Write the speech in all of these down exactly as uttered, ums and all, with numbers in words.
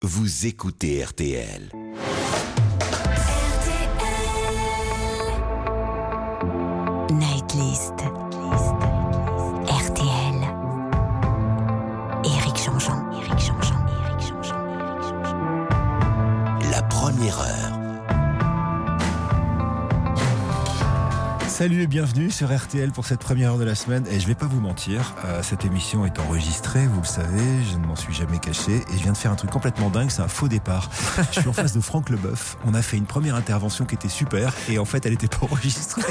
Vous écoutez R T L. Nightlist. R T L. Éric Jean-Jean. Éric Jean-Jean. Éric Jean-Jean. Éric Jean-Jean. La première heure. Salut et bienvenue sur R T L pour cette première heure de la semaine. Et je vais pas vous mentir, euh, cette émission est enregistrée, vous le savez, je ne m'en suis jamais caché. Et je viens de faire un truc complètement dingue, c'est un faux départ. Je suis en face de Franck Leboeuf. On a fait une première intervention qui était super. Et en fait, elle n'était pas enregistrée.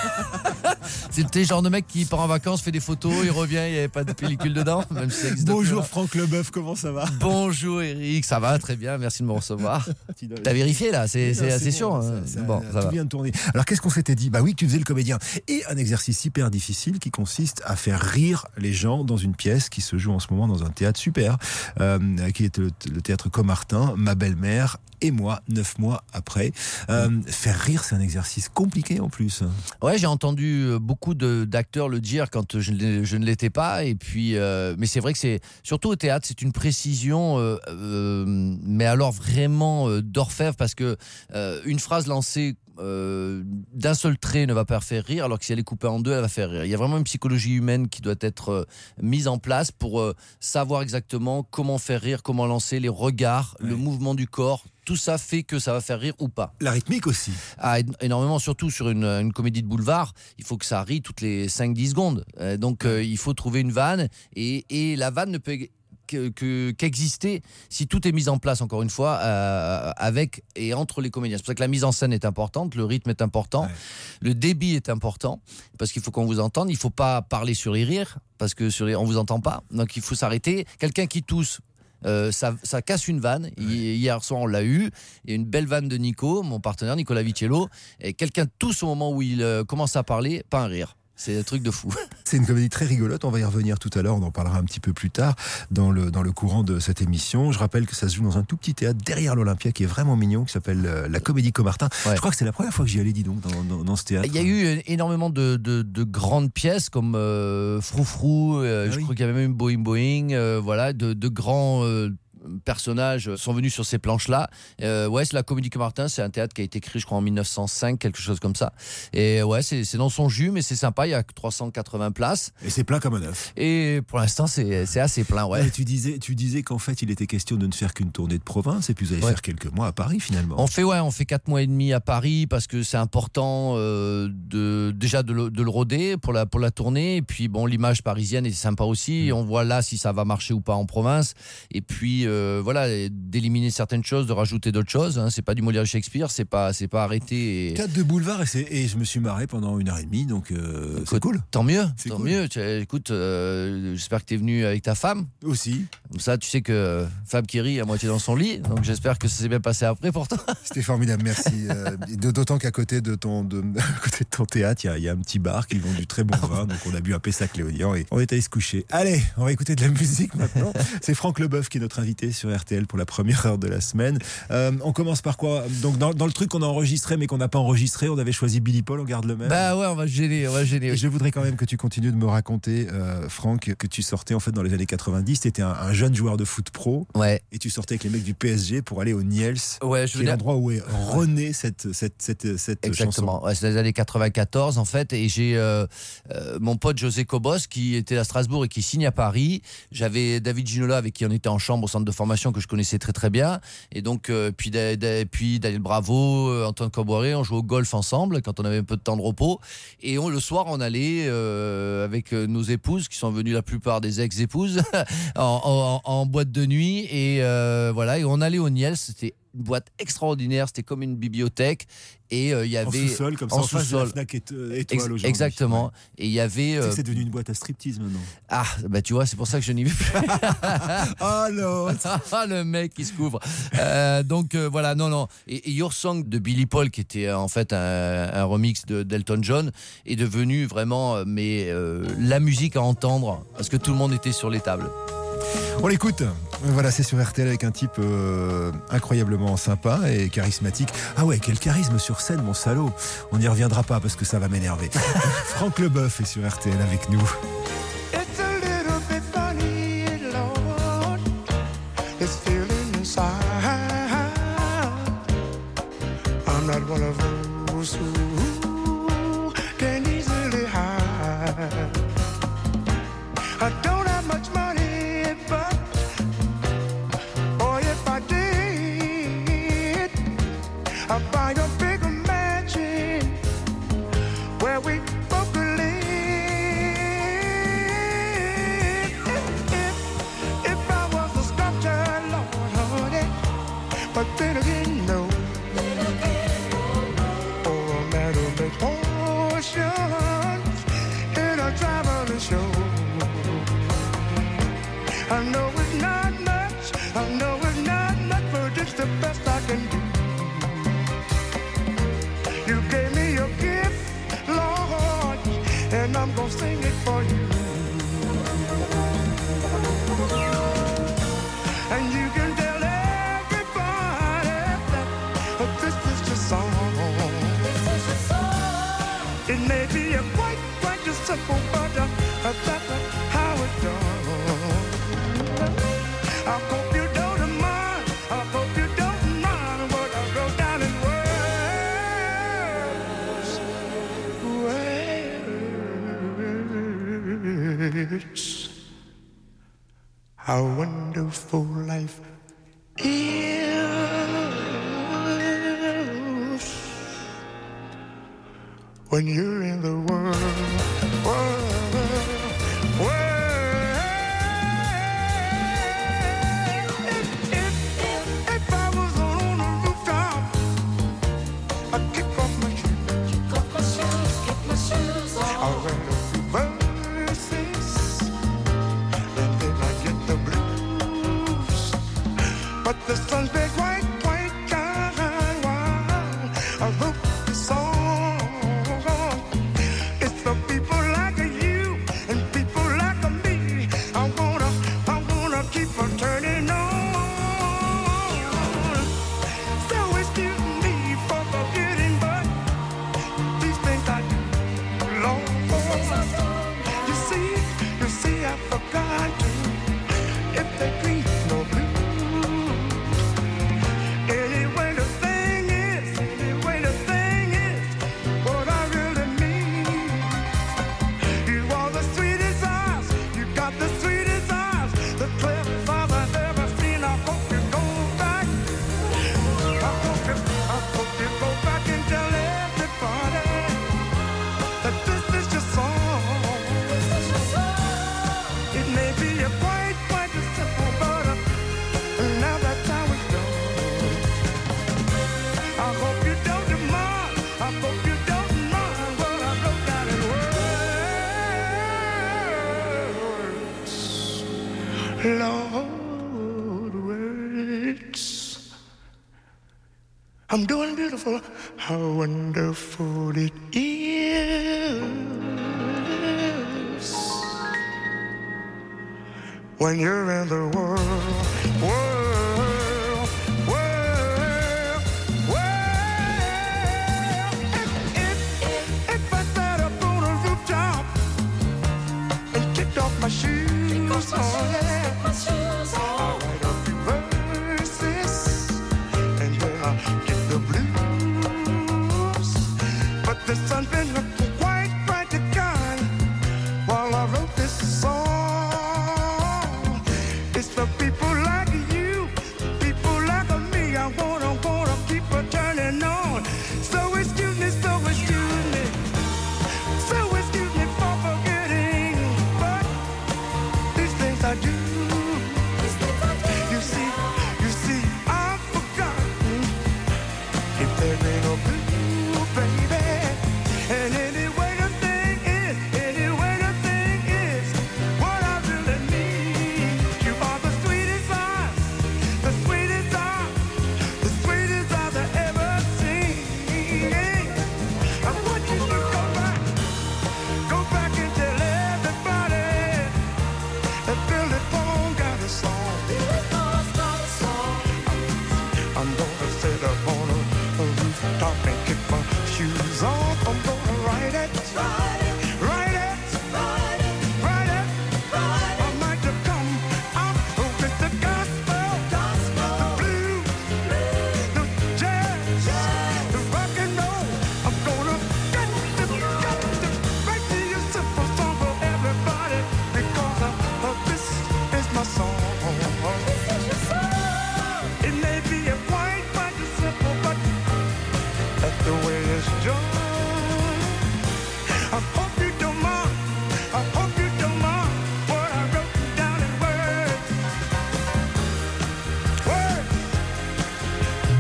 C'est le genre de mec qui part en vacances, fait des photos, il revient, il n'y avait pas de pellicule dedans. Même si ça existe Bonjour depuis, Franck Leboeuf, comment ça va? Bonjour Eric, ça va très bien, merci de me recevoir. T'as vérifié là, c'est, c'est assez sûr. Bon, hein. ça, ça, bon, ça tout va. vient de tourner. Alors qu'est-ce qu'on s'était dit? Bah oui, que tu faisais le comédien. Et un exercice hyper difficile qui consiste à faire rire les gens dans une pièce qui se joue en ce moment dans un théâtre super, euh, qui est le, le théâtre Comartin, ma belle-mère et moi, neuf mois après. Euh, mmh. Faire rire, c'est un exercice compliqué en plus. Ouais, j'ai entendu beaucoup de, d'acteurs le dire quand je, je ne l'étais pas. Et puis, euh, mais c'est vrai que c'est surtout au théâtre, c'est une précision, euh, euh, mais alors vraiment euh, d'orfèvre, parce que euh, une phrase lancée Euh, d'un seul trait ne va pas faire rire, alors que si elle est coupée en deux, elle va faire rire. Il y a vraiment une psychologie humaine qui doit être euh, mise en place pour euh, savoir exactement comment faire rire, comment lancer les regards, ouais. Le mouvement du corps. Tout ça fait que ça va faire rire ou pas. La rythmique aussi. Ah, énormément, surtout sur une, une comédie de boulevard. Il faut que ça rie toutes les cinq dix secondes. Euh, donc euh, il faut trouver une vanne, et, et la vanne ne peut Que, que, qu'exister si tout est mis en place, encore une fois, euh, avec et entre les comédiens. C'est pour ça que la mise en scène est importante, le rythme est important, ouais. Le débit est important, parce qu'il faut qu'on vous entende. Il ne faut pas parler sur les rires, parce que sur les, on ne vous entend pas, donc il faut s'arrêter. Quelqu'un qui tousse, Euh, ça, ça casse une vanne. Ouais. Hier soir, on l'a eu. Il y a une belle vanne de Nico, mon partenaire, Nicolas Vitiello. Et quelqu'un tousse au moment où il euh, commence à parler, pas un rire. C'est un truc de fou. C'est une comédie très rigolote, on va y revenir tout à l'heure, on en parlera un petit peu plus tard dans le, dans le courant de cette émission. Je rappelle que ça se joue dans un tout petit théâtre derrière l'Olympia qui est vraiment mignon, qui s'appelle la Comédie Comartin. Ouais. Je crois que c'est la première fois que j'y allais, dis donc, dans, dans, dans ce théâtre. Il y a eu énormément de, de, de grandes pièces comme euh, Froufrou, euh, ah je oui. crois qu'il y avait même Boing Boing, euh, voilà, de, de grands... Euh, personnages sont venus sur ces planches-là. Euh, ouais, c'est la Comédie Comartin, c'est un théâtre qui a été créé, je crois, en mille neuf cent cinq, quelque chose comme ça. Et ouais, c'est, c'est dans son jus, mais c'est sympa. Il y a trois cent quatre-vingts places. Et c'est plein comme un œuf. Et pour l'instant, c'est, c'est assez plein, ouais. ouais tu disais, tu disais qu'en fait, il était question de ne faire qu'une tournée de province, et puis vous allez ouais. faire quelques mois à Paris, finalement. On fait, ouais, on fait quatre mois et demi à Paris, parce que c'est important euh, de, déjà de le, de le roder pour la, pour la tournée. Et puis, bon, l'image parisienne est sympa aussi. Mmh. On voit là si ça va marcher ou pas en province. Et puis, euh, voilà, d'éliminer certaines choses, de rajouter d'autres choses. Hein. C'est pas du Molière Shakespeare, c'est pas, c'est pas arrêté. Et... Théâtre de boulevard, et, c'est, et je me suis marré pendant une heure et demie, donc euh, écoute, c'est cool. Tant mieux, c'est tant cool. mieux. Tu, écoute, euh, j'espère que tu es venu avec ta femme. Aussi. Comme ça, tu sais que femme qui rit à moitié dans son lit, donc j'espère que ça s'est bien passé après pour toi. C'était formidable, merci. euh, d'autant qu'à côté de ton, de, à côté de ton théâtre, il y, y a un petit bar qui vend du très bon vin, donc on a bu un Pessac-Léognan et on est allé se coucher. Allez, on va écouter de la musique maintenant. C'est Franck Leboeuf qui est notre invité sur R T L pour la première heure de la semaine. Euh, on commence par quoi? Donc dans, dans le truc qu'on a enregistré mais qu'on n'a pas enregistré, on avait choisi Billy Paul, on garde le même. Bah ouais, on va gêner, on va gêner. Et je voudrais quand même que tu continues de me raconter, euh, Franck, que tu sortais en fait dans les années quatre-vingt-dix. Tu étais un, un jeune joueur de foot pro. Ouais. Et tu sortais avec les mecs du P S G pour aller au Niels. Ouais, je qui est l'endroit où est renée cette cette cette cette Exactement. chanson. Ouais, c'est les années quatre-vingt-quatorze en fait, et j'ai euh, euh, mon pote José Cobos qui était à Strasbourg et qui signe à Paris. J'avais David Ginola avec qui on était en chambre au centre de formation que je connaissais très très bien. Et donc, euh, puis, da, da, puis Daniel Bravo, euh, Antoine Comboiré, on jouait au golf ensemble quand on avait un peu de temps de repos. Et on, le soir, on allait euh, avec nos épouses, qui sont venues la plupart des ex-épouses, en, en, en boîte de nuit. Et euh, voilà, et on allait au Niels, c'était une boîte extraordinaire, c'était comme une bibliothèque. Et il euh, y avait en sous-sol, comme ça, en, en face de la Fnac étoile Ex- aujourd'hui. Exactement. Ouais. Et il y avait. Euh... C'est, c'est devenu une boîte à striptease maintenant. Ah, bah tu vois, c'est pour ça que je n'y vais plus. Ah non. Ah le mec qui se couvre. Euh, donc euh, voilà, non, non. Et, et Your Song de Billy Paul, qui était en fait un, un remix de d'Elton John, est devenu vraiment, mais euh, la musique à entendre, parce que tout le monde était sur les tables. On l'écoute. Voilà, c'est sur R T L avec un type euh, incroyablement sympa et charismatique. Ah ouais, quel charisme sur scène, mon salaud. On n'y reviendra pas parce que ça va m'énerver. Franck Leboeuf est sur R T L avec nous. It's a little bit funny, Lord. It's feeling inside. not one of those who can easily hide. I don't have much money, but boy, if I did, I'd buy a bigger mansion where we both could live. If, if, if I was a sculptor, Lord, honey, but then again, no. Or a man who makes potions in a traveling show. I know it's not much, I know it's not much, but it's the best I can do. You gave me your gift, Lord, and I'm gonna sing it for you. And you can tell everybody that this is your song. It may be a quite, quite just simple, but uh, that's how it's done. I hope you don't mind, I hope you don't mind what I wrote down in words. Words. How wonderful life is when you're in the world, world, world. If, if, if I was on a rooftop, I'd kick off my shoes, kick off my shoes, kick my shoes off. I'll write a few verses, and then I get the blues. But the sun's been white, white, kind while I wrote this song. It's the people like you and people like me. I'm gonna, I'm gonna keep on turning on. So excuse me for forgetting, but these things I do, Lord. You see, you see, I forgot to. If they green no blue. Anyway, the thing is, anyway, the thing is, what I really mean. You are the sweetest eyes, you got the sweetest eyes, the clearest eyes I've ever seen. I hope you go back. I hope you, I hope you go back and tell everybody that this is your song. It may be a quite, quite a simple, but uh, now that's how it goes. I hope you don't mind, I hope you don't mind what I wrote down in words. Lord, words. I'm doing beautiful. How wonderful it is when you're in the world, world, world, world. If, if, if I sat up on a rooftop and kicked off my shoes, oh yeah, I'll write a few verses and then I'll get the blues. But the sun's been quite bright to kind while I wrote this song. It's the people like you, people like me. I wanna, wanna keep on turning on. So excuse me, so excuse me, so excuse me for forgetting. But these things I do. You see, you see, I've forgotten if there ain't no blue, baby. And anyway, the thing is, anyway, the thing is, what I really need. You are the sweetest eyes, the sweetest eyes, the sweetest eyes I've ever seen. I want you to go back, go back and tell everybody that Billy Paul got a song. I'm gonna sit up on a, a rooftop and kick my shoes off. I'm gonna write it, write it, write it, write it, write it. I might have come out with the gospel, gospel, the blues, the jazz, the rock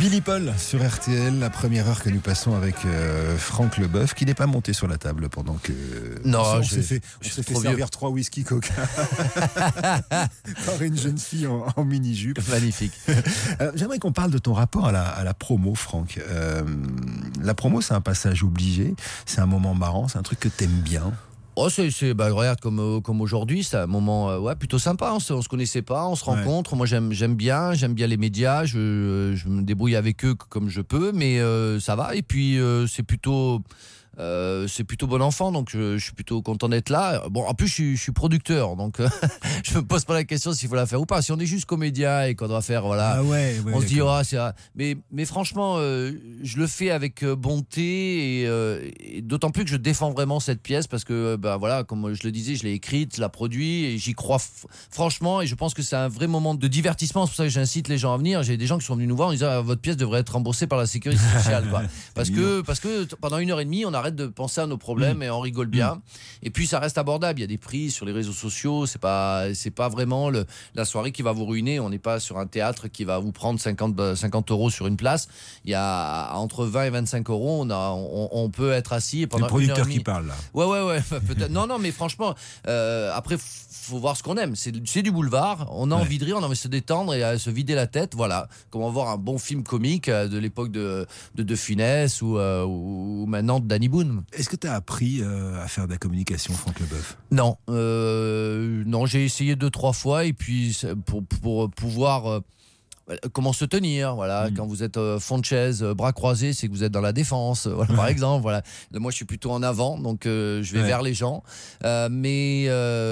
Billy Paul sur R T L, la première heure que nous passons avec euh, Franck Leboeuf, qui n'est pas monté sur la table pendant que. Non, on je- s'est fait, on je s'est suis fait trop servir trois whisky coca par une jeune fille en, en mini-jupe. Magnifique. Euh, J'aimerais qu'on parle de ton rapport à la, à la promo, Franck. Euh, la promo, c'est un passage obligé, c'est un moment marrant, c'est un truc que t'aimes bien. Oh, c'est, c'est bah, regarde, comme, euh, comme aujourd'hui, c'est un moment euh, ouais, plutôt sympa. On se, on se connaissait pas, on se Ouais. rencontre. Moi, j'aime, j'aime bien, j'aime bien les médias. Je, je me débrouille avec eux comme je peux, mais euh, ça va. Et puis, euh, c'est plutôt. Euh, c'est plutôt bon enfant, donc je, je suis plutôt content d'être là. Bon, en plus, je suis, je suis producteur, donc euh, je me pose pas la question s'il faut la faire ou pas. Si on est juste comédien et qu'on doit faire, voilà, Ah ouais, ouais, on se dit, d'accord. ah, c'est, ah. mais, mais franchement, euh, je le fais avec euh, bonté et, euh, et d'autant plus que je défends vraiment cette pièce parce que, bah, voilà, comme je le disais, je l'ai écrite, je la produit et j'y crois f- franchement et je pense que c'est un vrai moment de divertissement. C'est pour ça que j'incite les gens à venir. J'ai des gens qui sont venus nous voir en disant, ah, votre pièce devrait être remboursée par la sécurité sociale, quoi. Parce que, parce que t- pendant une heure et demie, on arrête de penser à nos problèmes et on rigole bien. Et puis ça reste abordable. Il y a des prix sur les réseaux sociaux. C'est pas, c'est pas vraiment le, la soirée qui va vous ruiner. On n'est pas sur un théâtre qui va vous prendre cinquante, cinquante euros sur une place. Il y a entre vingt et vingt-cinq euros. On, a, on, on peut être assis et C'est pendant le une heure et producteur demie. qui parle là. Ouais, ouais, ouais. Enfin, peut-être. Non, non, mais franchement, euh, après, f- faut voir ce qu'on aime. C'est, c'est du boulevard. On a Ouais. envie de rire, on a envie de se détendre et à se vider la tête. Voilà. Comment voir un bon film comique euh, de l'époque de de, de Funès ou, euh, ou ou maintenant de Danny Boone. Est-ce que tu as appris euh, à faire de la communication, Franck Leboeuf? Non, euh, non, j'ai essayé deux trois fois et puis c'est pour pour pouvoir euh, comment se tenir, voilà. Mm. Quand vous êtes euh, fond de chaise, euh, bras croisés, c'est que vous êtes dans la défense, voilà, par exemple, voilà. Là, moi, je suis plutôt en avant, donc euh, je vais Ouais. vers les gens. Euh, mais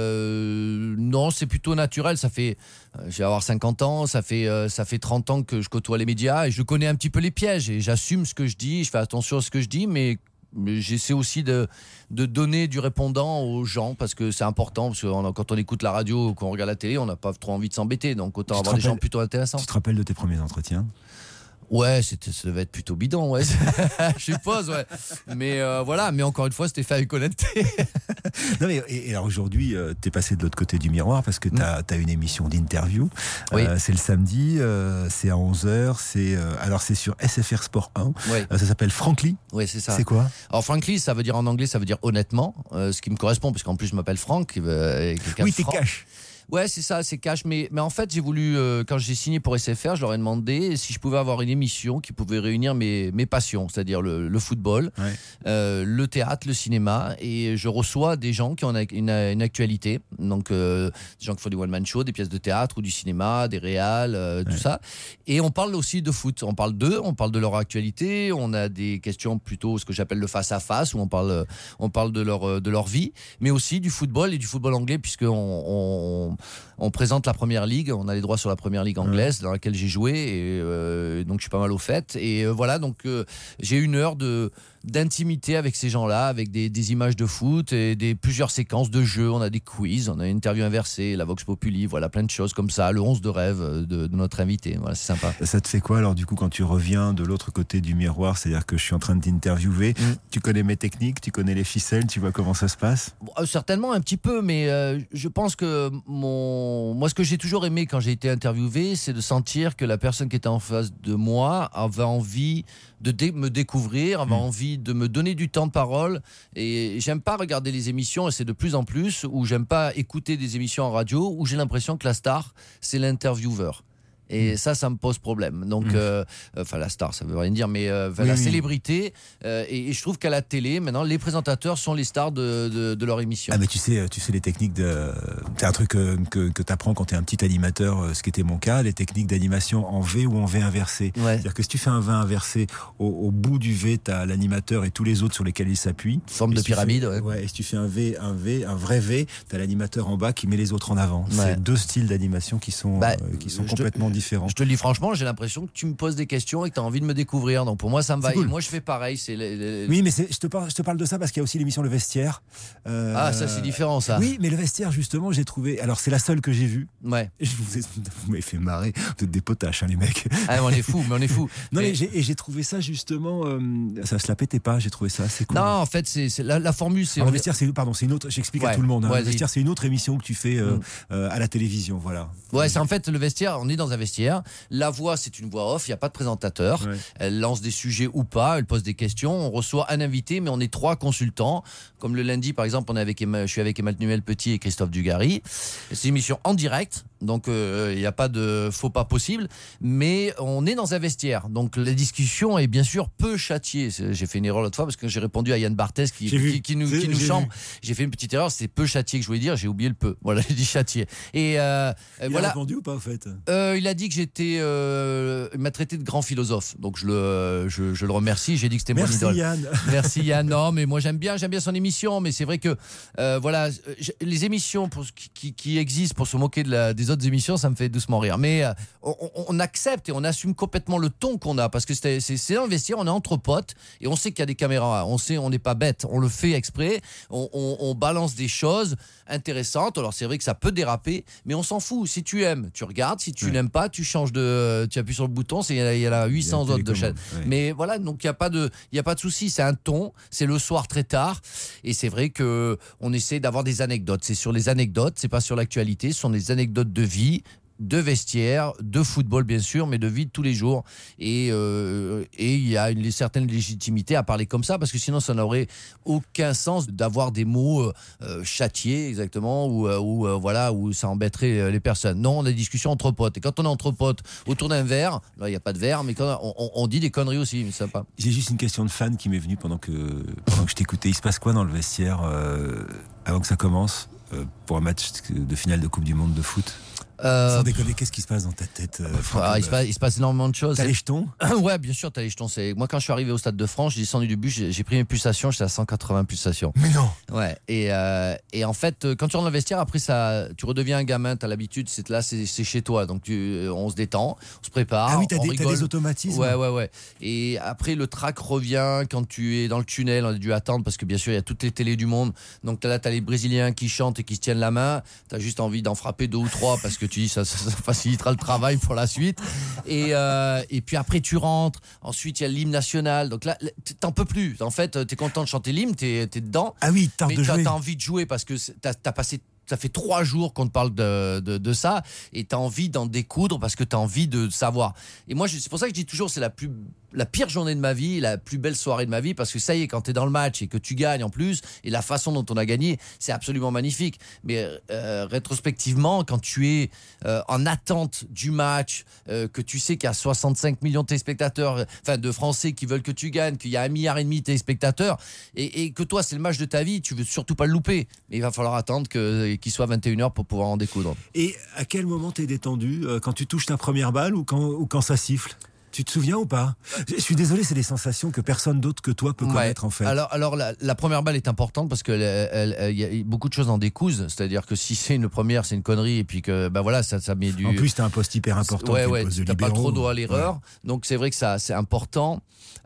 euh, non, c'est plutôt naturel. Ça fait, euh, je vais avoir cinquante ans, ça fait euh, ça fait trente ans que je côtoie les médias et je connais un petit peu les pièges et j'assume ce que je dis, je fais attention à ce que je dis, mais mais j'essaie aussi de, de donner du répondant aux gens parce que c'est important. Parce que on- quand on écoute la radio ou qu'on regarde la télé, on n'a pas trop envie de s'embêter. Donc autant Tu te avoir des gens rappelles- plutôt intéressants. Tu te rappelles de tes premiers entretiens? Ouais, c'était, ça devait être plutôt bidon, ouais. Je suppose, ouais. Mais euh, voilà, mais encore une fois, c'était fait avec honnêteté. Non mais, et, et alors aujourd'hui, tu es passé de l'autre côté du miroir parce que tu as une émission d'interview. Oui. Euh, c'est le samedi, euh, c'est à onze heures. C'est, euh, alors c'est sur S F R Sport un. Ouais, Euh, ça s'appelle Frankly. ouais, c'est ça. C'est quoi? Alors, frankly, ça veut dire en anglais, ça veut dire honnêtement, euh, ce qui me correspond, parce qu'en plus, je m'appelle Franck. Euh, et quelqu'un Oui, de t'es franc. cash. Ouais, c'est ça, c'est cash. Mais, mais en fait, j'ai voulu, euh, quand j'ai signé pour S F R, je leur ai demandé si je pouvais avoir une émission qui pouvait réunir mes, mes passions, c'est-à-dire le, le football, Ouais. euh, le théâtre, le cinéma. Et je reçois des gens qui ont une, une, une actualité. Donc, euh, des gens qui font du one-man show, des pièces de théâtre ou du cinéma, des réals, euh, tout Ouais. ça. Et on parle aussi de foot. On parle d'eux, on parle de leur actualité. On a des questions plutôt ce que j'appelle le face-à-face, où on parle, on parle de, leur, de leur vie, mais aussi du football et du football anglais, puisqu'on on, on présente la première ligue. On a les droits sur la première ligue anglaise dans laquelle j'ai joué. Et euh, donc, je suis pas mal au fait. Et euh, voilà, donc euh, j'ai une heure de d'intimité avec ces gens-là, avec des, des images de foot et des plusieurs séquences de jeux. On a des quiz, on a une interview inversée, la Vox Populi, voilà, plein de choses comme ça. Le onze de rêve de, de notre invité. Voilà, c'est sympa. Ça te fait quoi alors du coup quand tu reviens de l'autre côté du miroir? C'est-à-dire que je suis en train de t'interviewer, Mm. tu connais mes techniques, tu connais les ficelles, tu vois comment ça se passe? Bon, euh, certainement un petit peu, mais euh, je pense que mon... moi, ce que j'ai toujours aimé quand j'ai été interviewé, c'est de sentir que la personne qui était en face de moi avait envie de dé- me découvrir, avait Mm. envie de me donner du temps de parole. Et j'aime pas regarder les émissions, et c'est de plus en plus, où j'aime pas écouter des émissions en radio, où j'ai l'impression que la star, c'est l'intervieweur. Et ça, ça me pose problème. Donc, Mmh. euh, enfin, la star, ça veut rien dire, mais euh, enfin, Oui, la oui. célébrité. euh, et, et je trouve qu'à la télé, maintenant, les présentateurs sont les stars de, de, de leur émission. Ah mais tu sais, tu sais les techniques de, c'est un truc que, que, que t'apprends quand t'es un petit animateur, euh, ce qui était mon cas, les techniques d'animation en V ou en V inversé. Ouais. C'est-à-dire que si tu fais un V inversé, au, au bout du V, t'as l'animateur et tous les autres sur lesquels il s'appuie. Forme Et de si tu pyramide, fais- ouais. Et si tu fais un V, un V, un vrai V, t'as l'animateur en bas qui met les autres en avant. Ouais. C'est deux styles d'animation qui sont, Bah, euh, qui sont je te- complètement différents. Je te le dis franchement, j'ai l'impression que tu me poses des questions et que tu as envie de me découvrir. Donc pour moi, ça me va. C'est cool. Et moi, je fais pareil. C'est les- les- Oui, mais c'est- je te, parle, je te parle de ça parce qu'il y a aussi l'émission Le Vestiaire. Euh, Ah, ça, c'est différent, ça. Oui, mais Le Vestiaire, justement, j'ai trouvé. Alors, c'est la seule que j'ai vue. Ouais. Et je vous, ai- vous m'avez fait marrer. Vous êtes des potaches, hein, les mecs. Ah, mais on est fous, mais on est fous. Non, Mais- mais j'ai, et j'ai trouvé ça, justement. euh, ça se la pétait pas, j'ai trouvé ça assez cool. Non, en fait, c'est c'est la, la formule, c'est. Alors, on Le est- Vestiaire, c'est, pardon, c'est une autre. J'explique à Ouais, tout le monde. Hein. vas-y. Le Vestiaire, c'est une autre émission que tu fais euh, Mm. euh, à la télévision. Voilà. Ouais, c'est en fait le vestiaire. On est dans un vestiaire. La voix, c'est une voix off, il n'y a pas de présentateur. Ouais. Elle lance des sujets ou pas, elle pose des questions. On reçoit un invité, mais on est trois consultants. Comme le lundi, par exemple, on est avec Emma, je suis avec Emmanuel Petit et Christophe Dugarry. C'est une émission en direct, donc il euh, n'y a pas de faux pas possible. Mais on est dans un vestiaire, donc la discussion est bien sûr peu châtiée. C'est- J'ai fait une erreur l'autre fois parce que j'ai répondu à Yann Barthès qui, J'ai vu. qui, qui nous, C'est- qui nous j'ai chambre. vu. J'ai fait une petite erreur, c'est peu châtié que je voulais dire, j'ai oublié le peu. Voilà, j'ai dit châtié. Et euh, Il voilà. a répondu ou pas, en fait? Euh, il a dit que j'étais. Euh, il m'a traité de grand philosophe, donc je le, je, je le remercie. J'ai dit que c'était mon Merci idole. Yann. Merci Yann. Non, mais moi j'aime bien, j'aime bien son émission, mais c'est vrai que euh, voilà, je- les émissions pour, qui, qui, qui existent pour se moquer de la, des autres émissions, ça me fait doucement rire. Mais euh, on, on accepte et on assume complètement le ton qu'on a, parce que c'est c'est- c'est dans le vestiaire, on est entre potes et on sait qu'il y a des caméras, on sait, on n'est pas bête, on le fait exprès, on, on, on balance des choses intéressantes. Alors c'est vrai que ça peut déraper, mais on s'en fout. Si tu aimes, tu regardes. Si tu Ouais. n'aimes pas, tu changes de, tu appuies sur le bouton. C'est il y a- il y a là huit cents Il y a autres de télécommande, chaînes. ouais. Mais voilà, donc il y a pas de, il y a pas de souci. C'est un ton. C'est le soir très tard, et c'est vrai que on essaie d'avoir des anecdotes. C'est sur les anecdotes, c'est pas sur l'actualité. Ce sont des anecdotes de vie, de vestiaire, de football bien sûr, mais de vie de tous les jours. Et euh, et il y a une certaine légitimité à parler comme ça, parce que sinon ça n'aurait aucun sens d'avoir des mots euh, châtiés exactement, ou euh, ou euh, voilà, où ça embêterait euh, les personnes. Non, on a des discussions entre potes. Et quand on est entre potes autour d'un verre, là il n'y a pas de verre, mais quand on, on- on dit des conneries aussi, mais ça pas. J'ai juste une question de fan qui m'est venue pendant que, pendant que je t'écoutais. Il se passe quoi dans le vestiaire euh, avant que ça commence euh, pour un match de finale de Coupe du Monde de foot? Euh, Sans déconner, qu'est-ce qui se passe dans ta tête, euh, Franck ah, il, Leboeuf se passe, il se passe énormément de choses. T'as les jetons? Ouais, bien sûr, t'as les jetons. C'est... Moi, quand je suis arrivé au Stade de France, j'ai descendu du bus, j'ai, j'ai pris mes pulsations, j'étais à cent quatre-vingts pulsations. Mais non. Ouais, et, euh, et en fait, euh, quand tu rentres dans le vestiaire, après, ça, tu redeviens un gamin, t'as l'habitude, c'est là, c'est, c'est chez toi. Donc, tu, euh, on se détend, on se prépare. Ah oui, t'as on des, t'as rigole. des automatismes. Ouais, ouais, ouais. Et après, le track revient quand tu es dans le tunnel. On a dû attendre parce que, bien sûr, il y a toutes les télés du monde. Donc, t'as là, t'as les Brésiliens qui chantent et qui se tiennent la main. T'as juste envie d'en frapper deux ou trois parce que tu dis ça, ça, ça facilitera le travail pour la suite. Et, euh, et puis après, tu rentres. Ensuite, il y a l'hymne national. Donc là, t'en peux plus. En fait, t'es content de chanter l'hymne, t'es, t'es dedans. Ah oui, tarde Mais de t'as, jouer. t'as envie de jouer parce que c'est- t'as, t'as passé. Ça fait trois jours qu'on te parle de, de, de ça et t'as envie d'en découdre parce que t'as envie de savoir. Et moi, je- c'est pour ça que je dis toujours c'est la plus la pire journée de ma vie, la plus belle soirée de ma vie, parce que ça y est, quand t'es dans le match et que tu gagnes en plus, et la façon dont on a gagné, c'est absolument magnifique. Mais euh, rétrospectivement, quand tu es euh, en attente du match, euh, que tu sais qu'il y a soixante-cinq millions de téléspectateurs, enfin de Français qui veulent que tu gagnes, qu'il y a un milliard et demi de téléspectateurs, et, et que toi c'est le match de ta vie, tu veux surtout pas le louper. Mais il va falloir attendre que, qu'il soit vingt et une heures pour pouvoir en découdre. Et à quel moment t'es détendu? euh, Quand tu touches ta première balle ou quand, ou quand ça siffle? Tu te souviens ou pas? Je suis désolé, c'est des sensations que personne d'autre que toi peut Ouais. connaître en fait. Alors, alors la, la première balle est importante parce que elle- elle- elle- il y a beaucoup de choses en décousent. C'est-à-dire que si c'est une première, c'est une connerie, et puis que ben voilà, ça, ça met du. En plus, t'as un poste hyper important. Ouais, qui est le ouais, poste de t'as pas libéraux. trop droit à l'erreur. Ouais. Donc c'est vrai que ça, c'est important.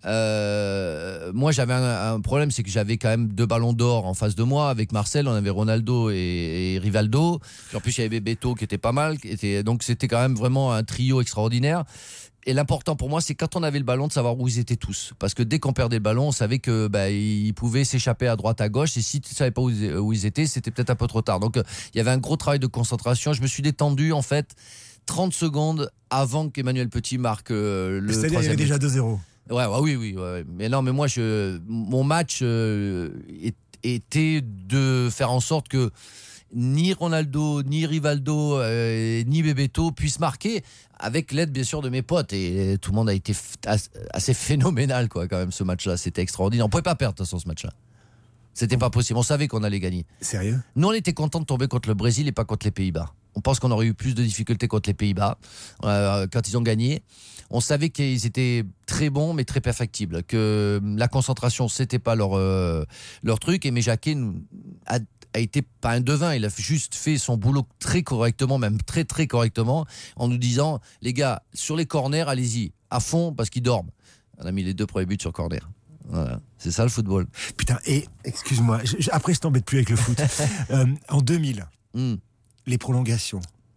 Euh, moi, j'avais un, un problème, c'est que j'avais quand même deux ballons d'or en face de moi. Avec Marcel, on avait Ronaldo et, et Rivaldo. Puis en plus, il y avait Beto qui était pas mal. Qui était, donc c'était quand même vraiment un trio extraordinaire. Et l'important pour moi, c'est quand on avait le ballon de savoir où ils étaient tous. Parce que dès qu'on perdait le ballon, on savait que bah, ils pouvaient s'échapper à droite, à gauche. Et si tu savais pas où, où ils étaient, c'était peut-être un peu trop tard. Donc euh, il y avait un gros travail de concentration. Je me suis détendu en fait trente secondes avant qu'Emmanuel Petit marque euh, le C'est-à-dire, il y troisième avait but. déjà deux zéro. Ouais, ouais, oui, oui, ouais. Mais non, mais moi, je, mon match euh, est- était de faire en sorte que ni Ronaldo, ni Rivaldo, euh, ni Bebeto puissent marquer, avec l'aide bien sûr de mes potes. Et tout le monde a été f- as- assez phénoménal, quoi, quand même, ce match-là. C'était extraordinaire. On pouvait pas perdre, de toute façon, ce match-là. C'était pas possible. On savait qu'on allait gagner. Sérieux? Nous, on était contents de tomber contre le Brésil et pas contre les Pays-Bas. On pense qu'on aurait eu plus de difficultés contre les Pays-Bas euh, quand ils ont gagné. On savait qu'ils étaient très bons, mais très perfectibles. Que la concentration, c'était pas leur euh, leur truc. Et mais Jacquet nous- a, a été pas un devin. Il a juste fait son boulot très correctement, même très très correctement, en nous disant les gars, sur les corners, allez-y à fond parce qu'ils dorment. On a mis les deux premiers buts sur corner. Voilà, c'est ça le football. Putain, et excuse-moi, je- je- après je t'embête plus avec le foot. Euh, en deux mille, Hmm. les prolongations.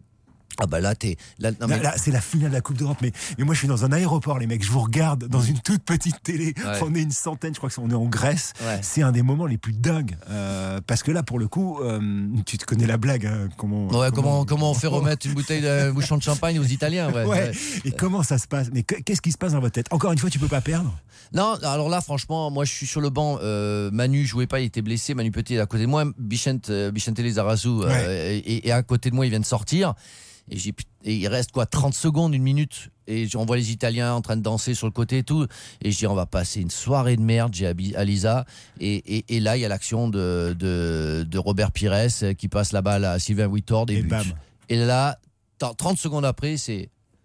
Ah bah là, t'es... Là, non, Là, mais... là, c'est la finale de la Coupe d'Europe, mais, mais moi je suis dans un aéroport, les mecs, je vous regarde dans une toute petite télé, Ouais. on est une centaine, je crois qu'on est en Grèce, Ouais. c'est un des moments les plus dingues, euh, parce que là pour le coup, euh, tu te connais la blague, hein, comment, Ouais, comment, comment on fait remettre une bouteille de un bouchon de champagne aux Italiens, ouais. Ouais. Ouais. Et comment ça se passe? Mais que- qu'est-ce qui se passe dans votre tête? Encore une fois, tu peux pas perdre. Non, alors là, franchement, moi, je suis sur le banc. Euh, Manu jouait pas, il était blessé. Manu Petit est à côté de moi. Bichente, euh, Bichente Lizarazu euh, Ouais. est, est à côté de moi. Il vient de sortir. Et, j'ai, et il reste quoi, trente secondes, une minute. Et on voit les Italiens en train de danser sur le côté et tout. Et je dis, on va passer une soirée de merde. J'ai à Lisa. Et, et, et là, il y a l'action de, de, de Robert Pires qui passe la balle à Sylvain Whitord et, Et but. bam. Et là, trente secondes après, c'est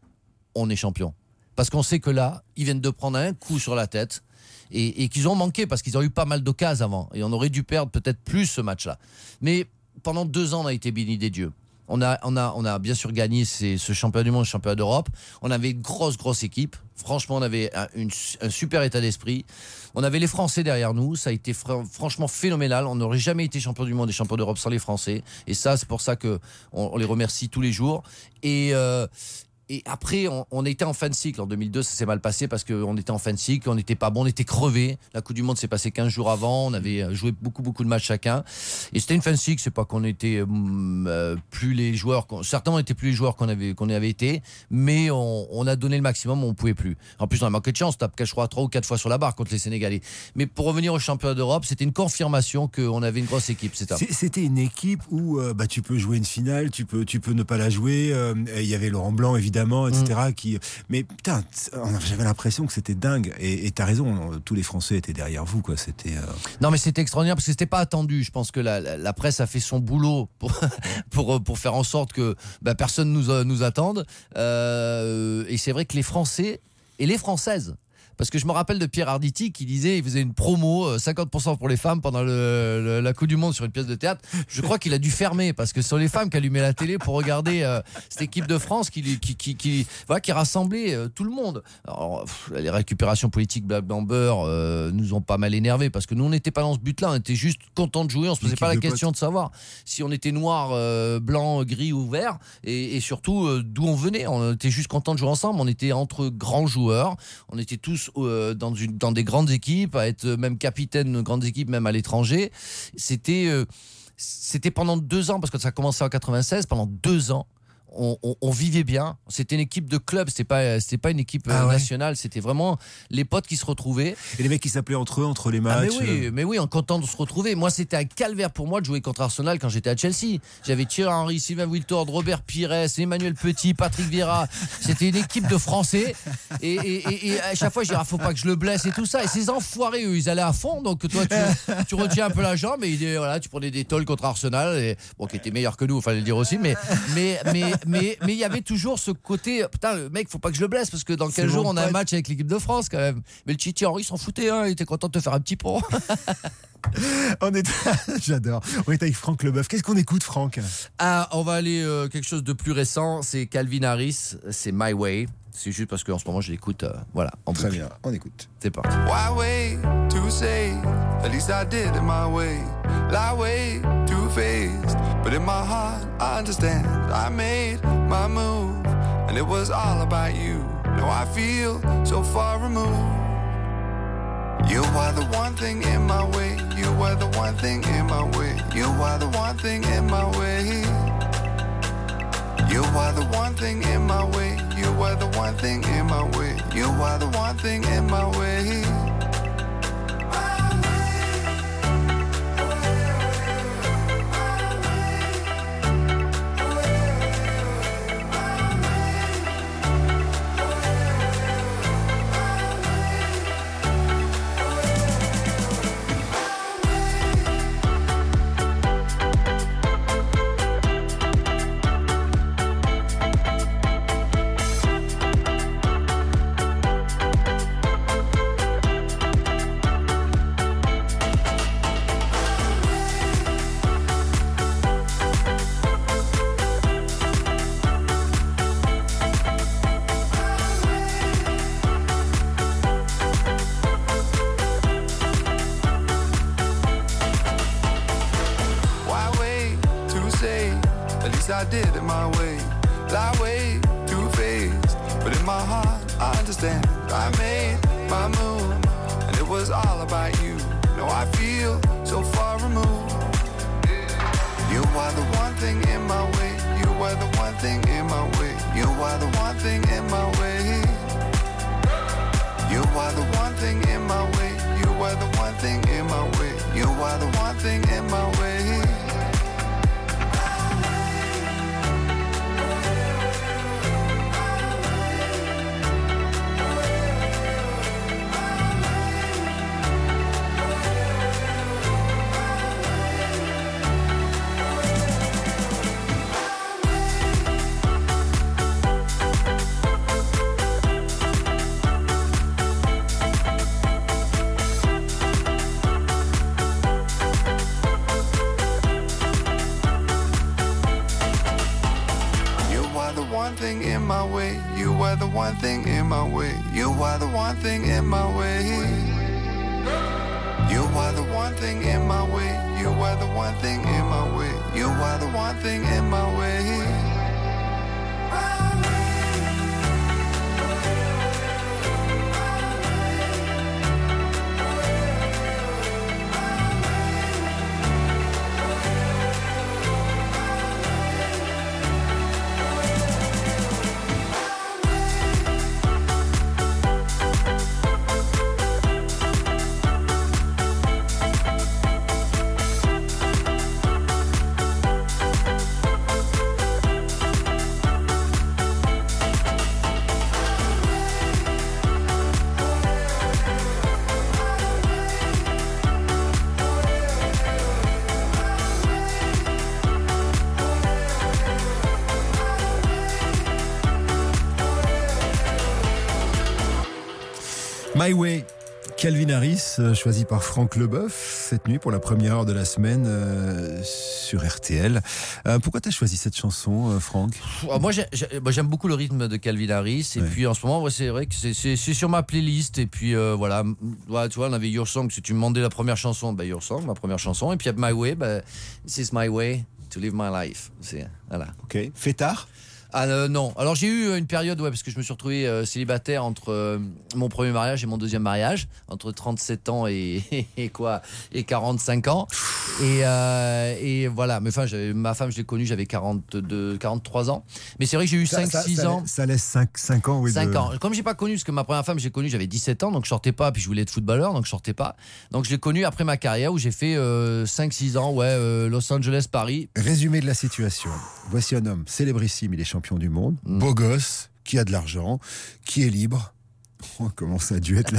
on est champion. Parce qu'on sait que là, ils viennent de prendre un coup sur la tête et, et qu'ils ont manqué parce qu'ils ont eu pas mal d'occasions avant. Et on aurait dû perdre peut-être plus ce match-là. Mais pendant deux ans, on a été bénis des dieux. On a, on a, on a bien sûr gagné ces, ce championnat du monde, ce championnat d'Europe. On avait une grosse, grosse équipe. Franchement, on avait un, une, un super état d'esprit. On avait les Français derrière nous. Ça a été fr- franchement phénoménal. On n'aurait jamais été champion du monde et champion d'Europe sans les Français. Et ça, c'est pour ça qu'on on les remercie tous les jours. Et... Euh, Et après, on, on était en fin de cycle. En deux mille deux, ça s'est mal passé parce qu'on était en fin de cycle, on n'était pas bon, on était crevés. La Coupe du Monde s'est passée quinze jours avant, on avait joué beaucoup, beaucoup de matchs chacun. Et c'était une fin de cycle, c'est pas qu'on était euh, plus les joueurs, qu'on, certainement on n'était plus les joueurs qu'on avait, qu'on avait été, mais on, on a donné le maximum, on ne pouvait plus. En plus, on a manqué de chance, on tape, je crois, trois ou quatre fois sur la barre contre les Sénégalais. Mais pour revenir au championnat d'Europe, c'était une confirmation qu'on avait une grosse équipe. C'est ça. C'est- C'était une équipe où euh, bah, tu peux jouer une finale, tu peux, tu peux ne pas la jouer. euh, et Il y avait Laurent Blanc, évidemment, et cetera. Mm. Qui... Mais putain, j'avais l'impression que c'était dingue. Et t'as raison, tous les Français étaient derrière vous, quoi. C'était. Euh... Non, mais c'était extraordinaire parce que c'était pas attendu. Je pense que la, la, la presse a fait son boulot pour pour, pour faire en sorte que bah, personne nous euh, nous attende. Euh, et c'est vrai que les Français et les Françaises. Parce que je me rappelle de Pierre Arditi qui disait, il faisait une promo euh, cinquante pour cent pour les femmes pendant le, le, la Coupe du Monde sur une pièce de théâtre. Je crois qu'il a dû fermer parce que ce sont les femmes qui allumaient la télé pour regarder euh, cette équipe de France qui qui qui qui, voilà, qui rassemblait euh, tout le monde. Alors, pff, les récupérations politiques Blamber euh, nous ont pas mal énervés parce que nous on n'était pas dans ce but-là, on était juste contents de jouer, on se posait L'équipe pas la de question de savoir si on était noir, euh, blanc, gris ou vert et, et surtout euh, d'où on venait. On était juste contents de jouer ensemble. On était entre grands joueurs, on était tous euh, dans une dans des grandes équipes, à être même capitaine de grandes équipes, même à l'étranger. C'était euh, c'était pendant deux ans parce que ça a commencé en quatre-vingt-seize. Pendant deux ans. On, on, on vivait bien. C'était une équipe de club, c'était pas, c'était pas une équipe Ah euh, ouais. nationale. C'était vraiment les potes qui se retrouvaient. Et les mecs qui s'appelaient entre eux, entre les Ah matchs. mais oui, euh, mais oui, en content de se retrouver. Moi, c'était un calvaire pour moi de jouer contre Arsenal quand j'étais à Chelsea. J'avais Thierry Henry, Sylvain Wiltord, Robert Pires, Emmanuel Petit, Patrick Vieira. C'était une équipe de Français. Et, et, et, et à chaque fois, je disais, ah, faut pas que je le blesse et tout ça. Et ces enfoirés, eux, ils allaient à fond. Donc toi, tu, tu retiens un peu la jambe et il- voilà, tu prenais des tolls contre Arsenal, et, bon, qui était meilleur que nous, il fallait le dire aussi. Mais mais mais mais mais il y avait toujours ce côté, putain, le mec, faut pas que je le blesse parce que dans C'est quel jour mon on a un pote. match avec l'équipe de France quand même. Mais le Titi Henry s'en foutait, hein, il était content de te faire un petit pont. On est... J'adore. On est avec Franck Leboeuf. Qu'est-ce qu'on écoute, Franck? Ah, on va aller euh, quelque chose de plus récent, c'est Calvin Harris, c'est My Way. C'est juste parce qu'en ce moment je l'écoute, euh, voilà, en Très boucle. bien, on écoute. C'est parti. Why wait to say? At least I did it my way. Lie way too faced, but in my heart I understand. I made my move, and it was all about you. Now I feel so far removed. You are the one thing in my way. You are the one thing in my way. You are the one thing in my way. You are the one thing in my way. You are the one thing in my way. You are the one thing in my way. Why wait to say? At least I did it my way. lie way too faced. But in my heart, I understand. I made my move, and it was all about you. Now I feel so far removed. You are the one thing in my way. You are the one thing in my way. You are the one thing in my way. You are the one thing in my way. You are the one thing in my way. You are the one thing in my way. Thing in my way, you are the one thing in my way. You are the one thing in my way. You are the one thing in my way. You are the one thing in my way. You are the one thing in my way. My Way, Calvin Harris, euh, choisi par Franck Leboeuf, cette nuit pour la première heure de la semaine euh, sur R T L. Euh, pourquoi tu as choisi cette chanson, euh, Franck ? Moi, j'ai, j'ai, moi, j'aime beaucoup le rythme de Calvin Harris. Et ouais. puis, en ce moment, ouais, c'est vrai que c'est, c'est, c'est sur ma playlist. Et puis, euh, voilà, ouais, tu vois, on avait Your Song. Si tu me demandais la première chanson, bah, Your Song, ma première chanson. Et puis, My Way, bah, This is my way to live my life. C'est, voilà. Ok. Fêtard ? Ah euh, non, alors j'ai eu une période, ouais, parce que je me suis retrouvé euh, célibataire entre euh, mon premier mariage et mon deuxième mariage, entre trente-sept ans et, et, et quoi, et quarante-cinq ans. Et, euh, et voilà, mais enfin, ma femme, je l'ai connue, j'avais quarante-deux, quarante-trois ans. Mais c'est vrai que j'ai eu cinq six ans. Ça laisse cinq, cinq ans, oui. cinq de... ans. Comme j'ai pas connu, parce que ma première femme, j'ai connu, j'avais dix-sept ans, donc je sortais pas, puis je voulais être footballeur, donc je sortais pas. Donc je l'ai connue après ma carrière où j'ai fait euh, cinq six ans, ouais, euh, Los Angeles, Paris. Résumé de la situation. Voici un homme célébrissime, il est champion du monde, mm. beau gosse, qui a de l'argent, qui est libre. Oh, comment ça a dû être là.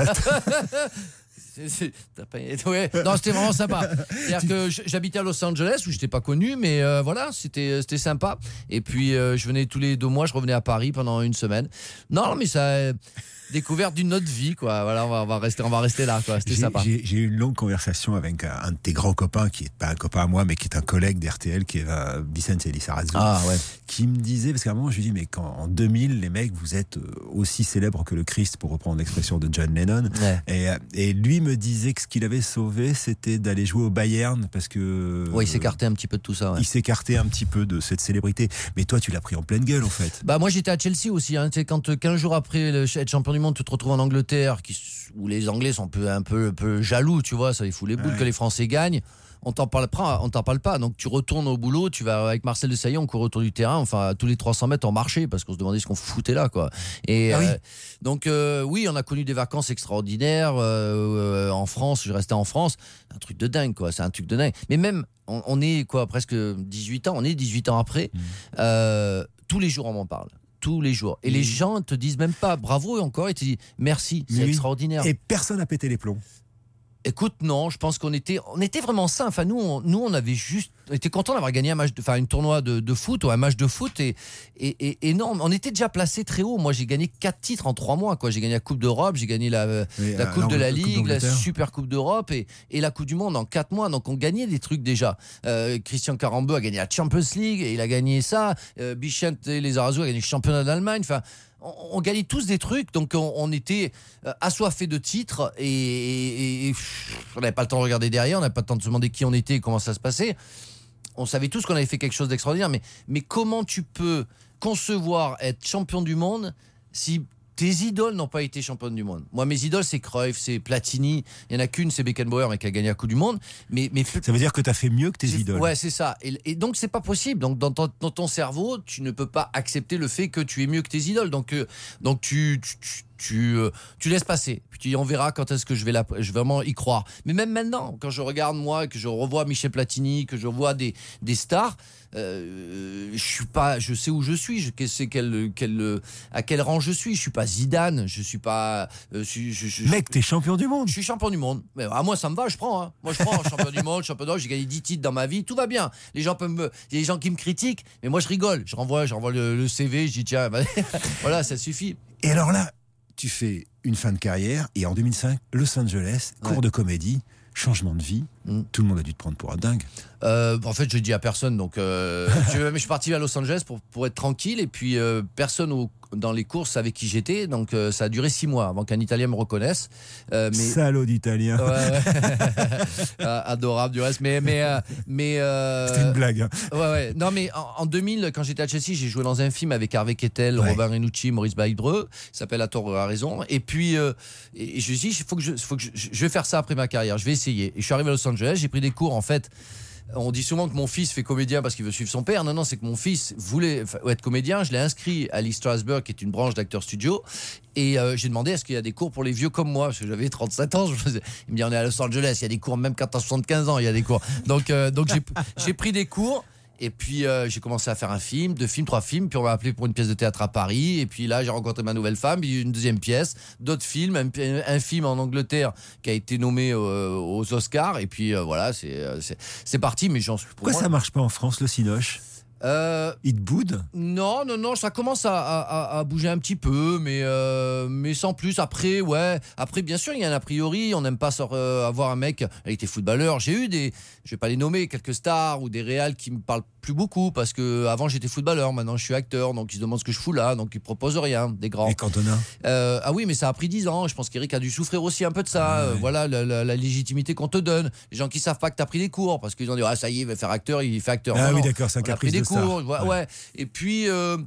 C'est, c'est, t'as pas... ouais. Non, c'était vraiment sympa. C'est-à-dire que j'habitais à Los Angeles où je n'étais pas connu, mais euh, voilà, c'était, c'était sympa. Et puis euh, je venais tous les deux mois, je revenais à Paris pendant une semaine. Non, mais ça. Euh, découverte d'une autre vie, quoi. Voilà, on va, on va rester, on va rester là, quoi. C'était j'ai, sympa. J'ai, j'ai eu une longue conversation avec un, un de tes grands copains, qui est pas un copain à moi, mais qui est un collègue d'R T L, qui est euh, Vicente Elizarazu, ah, ouais. qui me disait, parce qu'à un moment, je lui dis, mais quand, en deux mille, les mecs, vous êtes aussi célèbres que le Christ, pour reprendre l'expression de John Lennon. Ouais. Et, et lui me disait que ce qu'il avait sauvé, c'était d'aller jouer au Bayern, parce que. Ouais, il s'écartait un petit peu de tout ça, ouais. Il s'écartait un petit peu de cette célébrité. Mais toi, tu l'as pris en pleine gueule, en fait. Bah, moi, j'étais à Chelsea aussi, hein. Tu sais, quand quinze jours après le, être champion du monde, tu te retrouves en Angleterre, qui, où les Anglais sont un peu, un peu, un peu jaloux, tu vois, ça les fout les boules ouais. que les Français gagnent. On t'en parle pas, on t'en parle pas. Donc tu retournes au boulot, tu vas avec Marcel Desailly, on court autour du terrain, enfin tous les trois cents mètres on marchait parce qu'on se demandait ce qu'on foutait là, quoi. Et ah oui. euh, donc euh, oui, on a connu des vacances extraordinaires euh, euh, en France. Je restais en France, un truc de dingue, quoi. C'est un truc de dingue. Mais même, on, on est quoi, presque dix-huit ans. On est dix-huit ans après. Mmh. Euh, tous les jours on m'en parle. Tous les jours. Et mmh. les gens te disent même pas bravo encore, ils te disent merci, c'est oui. extraordinaire. Et personne n'a pété les plombs. Écoute, non, je pense qu'on était, on était vraiment sains. Enfin, nous, on, nous, on avait juste, on était contents d'avoir gagné un match, de, enfin, une tournoi de, de foot ou un match de foot et, et, et, et non, on était déjà placés très haut. Moi, j'ai gagné quatre titres en trois mois, quoi. J'ai gagné la Coupe d'Europe, j'ai gagné la, oui, la Coupe de la Ligue, la Super Coupe d'Europe et, et la Coupe du Monde en quatre mois. Donc, on gagnait des trucs déjà. Euh, Christian Carambeu a gagné la Champions League et il a gagné ça. Euh, Vicente Elizarazu a gagné le championnat d'Allemagne. Enfin, on, on gagnait tous des trucs, donc on, on était assoiffés de titres et, et, et on n'avait pas le temps de regarder derrière, on n'avait pas le temps de se demander qui on était et comment ça se passait. On savait tous qu'on avait fait quelque chose d'extraordinaire, mais, mais comment tu peux concevoir être champion du monde si tes idoles n'ont pas été championnes du monde. Moi, mes idoles, c'est Cruyff, c'est Platini. Il n'y en a qu'une, c'est Beckenbauer, mais qui a gagné la Coupe du Monde. Mais, mais Ça veut dire que tu as fait mieux que tes j'ai- idoles. Ouais, c'est ça. Et, et donc, c'est pas possible. Donc, dans ton, dans ton cerveau, tu ne peux pas accepter le fait que tu es mieux que tes idoles. Donc, euh, donc tu, tu, tu, tu, euh, tu laisses passer. Puis tu dis, on verra quand est-ce que je vais, la, je vais vraiment y croire. Mais même maintenant, quand je regarde, moi, que je revois Michel Platini, que je vois des, des stars, euh, je suis pas, je sais où je suis, je sais quel, quel, à quel rang je suis. Je suis pas Zidane, je suis pas. Euh, je, je, je, Mec, t'es champion du monde. je suis champion du monde. Mais à moi, ça me va, je prends. Hein. Moi, je prends champion du monde, champion d'Europe. J'ai gagné dix titres dans ma vie. Tout va bien. Les gens peuvent me. Il y a des gens qui me critiquent, mais moi, je rigole. Je renvoie, je renvoie le, le C V. Je dis, tiens, bah, voilà, ça suffit. Et alors là, tu fais une fin de carrière et en deux mille cinq, Los Angeles, cours Ouais. de comédie, changement de vie. Mm. Tout le monde a dû te prendre pour un dingue. Euh, en fait, je dis à personne. Donc, euh, je, mais je suis parti à Los Angeles pour, pour être tranquille. Et puis, euh, personne au, dans les courses avec qui j'étais. Donc, euh, ça a duré six mois avant qu'un Italien me reconnaisse. Euh, mais Salaud d'Italien. Ouais, ouais. Ah, adorable du reste, mais mais euh, mais euh, C'était une blague. hein. ouais ouais. Non mais en, en deux mille, quand j'étais à Chelsea, j'ai joué dans un film avec Harvey Keitel, Ouais. Robin Renucci, Maurice Baïbreux. Il s'appelle À tort à raison. Et puis euh, et, et je me suis dit, il faut que je, faut que je, je vais faire ça après ma carrière. Je vais essayer. Et je suis arrivé à Los Angeles. J'ai pris des cours en fait. On dit souvent que mon fils fait comédien parce qu'il veut suivre son père. Non, non, c'est que mon fils voulait être comédien. Je l'ai inscrit à l'E Strasberg, qui est une branche d'acteurs studio. Et euh, j'ai demandé est-ce qu'il y a des cours pour les vieux comme moi, parce que j'avais trente-sept ans. Je faisais... Il me dit on est à Los Angeles, il y a des cours même quand t'as soixante-quinze ans, il y a des cours. Donc, euh, donc j'ai, j'ai pris des cours. Et puis euh, j'ai commencé à faire un film, deux films, trois films. Puis on m'a appelé pour une pièce de théâtre à Paris. Et puis là j'ai rencontré ma nouvelle femme. Puis une deuxième pièce, d'autres films, un, un film en Angleterre qui a été nommé euh, aux Oscars. Et puis euh, voilà, c'est, euh, c'est c'est parti. Mais j'en suis. pour Pourquoi moi- ça marche pas en France, le Cinoche Euh, Il te boude non, non, non, ça commence à, à- à bouger un petit peu, mais, euh, mais sans plus. Après, ouais, après, bien sûr, il y a un a priori, on n'aime pas sort- euh, avoir un mec avec des footballeurs. J'ai eu des, je vais pas les nommer, quelques stars ou des réals qui me parlent plus beaucoup parce que avant j'étais footballeur, maintenant je suis acteur, donc ils se demandent ce que je fous là, donc ils proposent rien, des grands. Et Cantona Euh, ah oui, mais ça a pris dix ans. Je pense qu'Eric a dû souffrir aussi un peu de ça. Ah ouais. Euh, voilà la, la- la légitimité qu'on te donne. Les gens qui savent pas que tu as pris des cours parce qu'ils ont dit ah ça y est, il va faire acteur, il fait acteur. Ah Non, oui, non. d'accord, c'est un On a pris caprice des de star. cours. Ouais, Ouais. ouais. Et puis. euh,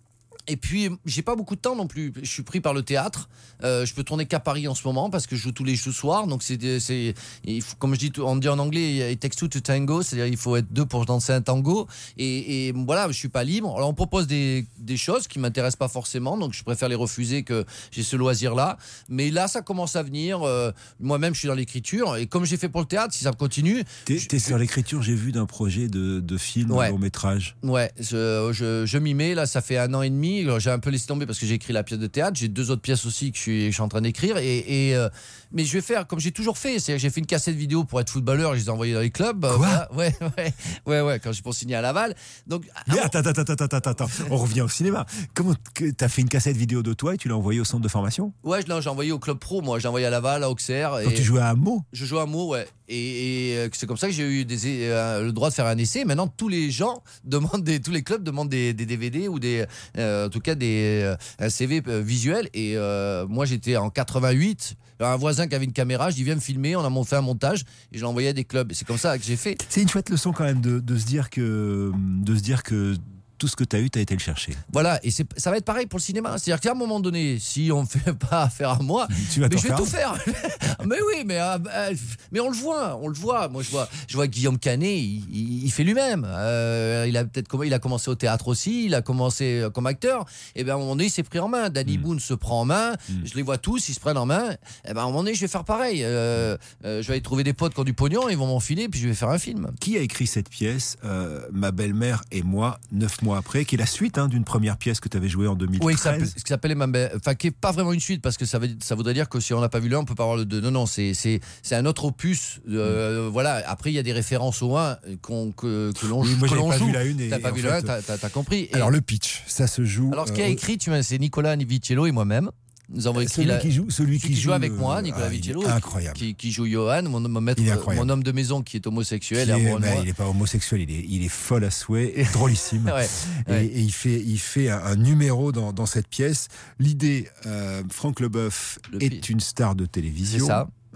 Et puis, j'ai pas beaucoup de temps non plus. Je suis pris par le théâtre. Euh, je peux tourner qu'à Paris en ce moment parce que je joue tous les jours soirs. Donc, c'est, c'est, il faut, comme je dis, on dit en anglais, it takes two to tango. C'est-à-dire, il faut être deux pour danser un tango. Et, et voilà, je suis pas libre. Alors, on propose des, des choses qui m'intéressent pas forcément. Donc, je préfère les refuser que j'ai ce loisir-là. Mais là, ça commence à venir. Euh, moi-même, je suis dans l'écriture. Et comme j'ai fait pour le théâtre, si ça continue. T'es, je- t'es sur l'écriture, j'ai vu d'un projet de, de film, Ouais. long métrage. Ouais, je, je, je m'y mets. Là, ça fait un an et demi. Alors, j'ai un peu laissé tomber parce que j'ai écrit la pièce de théâtre. J'ai deux autres pièces aussi que je suis, je suis en train d'écrire. Et, et, euh, mais je vais faire comme j'ai toujours fait. C'est-à-dire que j'ai fait une cassette vidéo pour être footballeur. Je les ai envoyés dans les clubs. Euh, Quoi voilà. Ouais, ouais, ouais, ouais. Quand j'ai pour signer à Laval. Donc, Mais ah, attends, attends, attends, attends, attends, attends. On revient au cinéma. Comment que- t'as fait une cassette vidéo de toi et tu l'as envoyée au centre de formation ouais, je l'ai j'ai envoyé au club pro. Moi, j'ai envoyé à Laval, à Auxerre. Quand Et tu jouais à Meaux je joue un mot, ouais. Et, et, euh, c'est comme ça que j'ai eu des, euh, le droit de faire un essai. Maintenant, tous les gens demandent des, tous les clubs demandent des, des D V D ou des, euh, en tout cas des euh, un C V euh, visuel. Et euh, moi, j'étais en quatre-vingt-huit. Un voisin qui avait une caméra, je dis viens me filmer. On a mon- fait un montage et je l'ai envoyé à des clubs. Et c'est comme ça que j'ai fait. C'est une chouette leçon quand même de, de se dire que de se dire que tout ce que t'as eu, t'as été le chercher. Voilà. Et c'est, ça va être pareil pour le cinéma. C'est-à-dire qu'à un moment donné, si on ne fait pas affaire à moi, Tu vas mais t'en je vais faire tout un. faire. mais oui, mais, euh, euh, mais on le voit, on le voit. Moi, je vois, je vois Guillaume Canet, il, il- il fait lui-même. Euh, il a peut-être, il a commencé au théâtre aussi, il a commencé euh, comme acteur. Et ben à un moment donné, il s'est pris en main. Danny Mm. Boone se prend en main. Mm. Je les vois tous, ils se prennent en main. Et ben à un moment donné, je vais faire pareil. Euh, euh, je vais aller trouver des potes qui ont du pognon, ils vont m'enfiler, puis je vais faire un film. Qui a écrit cette pièce euh, Ma belle-mère et moi, neuf mois après, qui est la suite hein, d'une première pièce que tu avais jouée en deux mille treize. Oui, qui s'appelle- ce qui s'appelait Ma Belle- enfin qui est pas vraiment une suite parce que ça, veut, ça voudrait dire que si on n'a pas vu le un, on peut pas voir le deux. Non, non, c'est c'est c'est un autre opus. Euh, Voilà. Après, il y a des références au un qu'on que que l'on Oui, moi, que j'avais l'on pas joue. vu la une et- T'as pas et vu en le un, fait, t'as t'as- t'as compris. Et- Alors le pitch, ça se joue. alors, ce qui a euh, écrit, tu vois, c'est Nicolas Vicello et moi-même. Nous avons écrit celui la- qui joue, celui celui qui joue avec euh, moi, Nicolas ah, il est Vicello, incroyable. qui, qui joue Johan, mon, mon maître, Il est incroyable. mon homme de maison qui est homosexuel. Qui et est- amoureux de bah, moi. il n'est pas homosexuel, il est, il est folle à souhait, et drôlissime. Ouais, Et, ouais. et il fait, il fait un, un numéro dans, dans cette pièce. L'idée, euh, Franck Leboeuf Le est pi- une star de C'est télévision. ça. Ouais. Euh,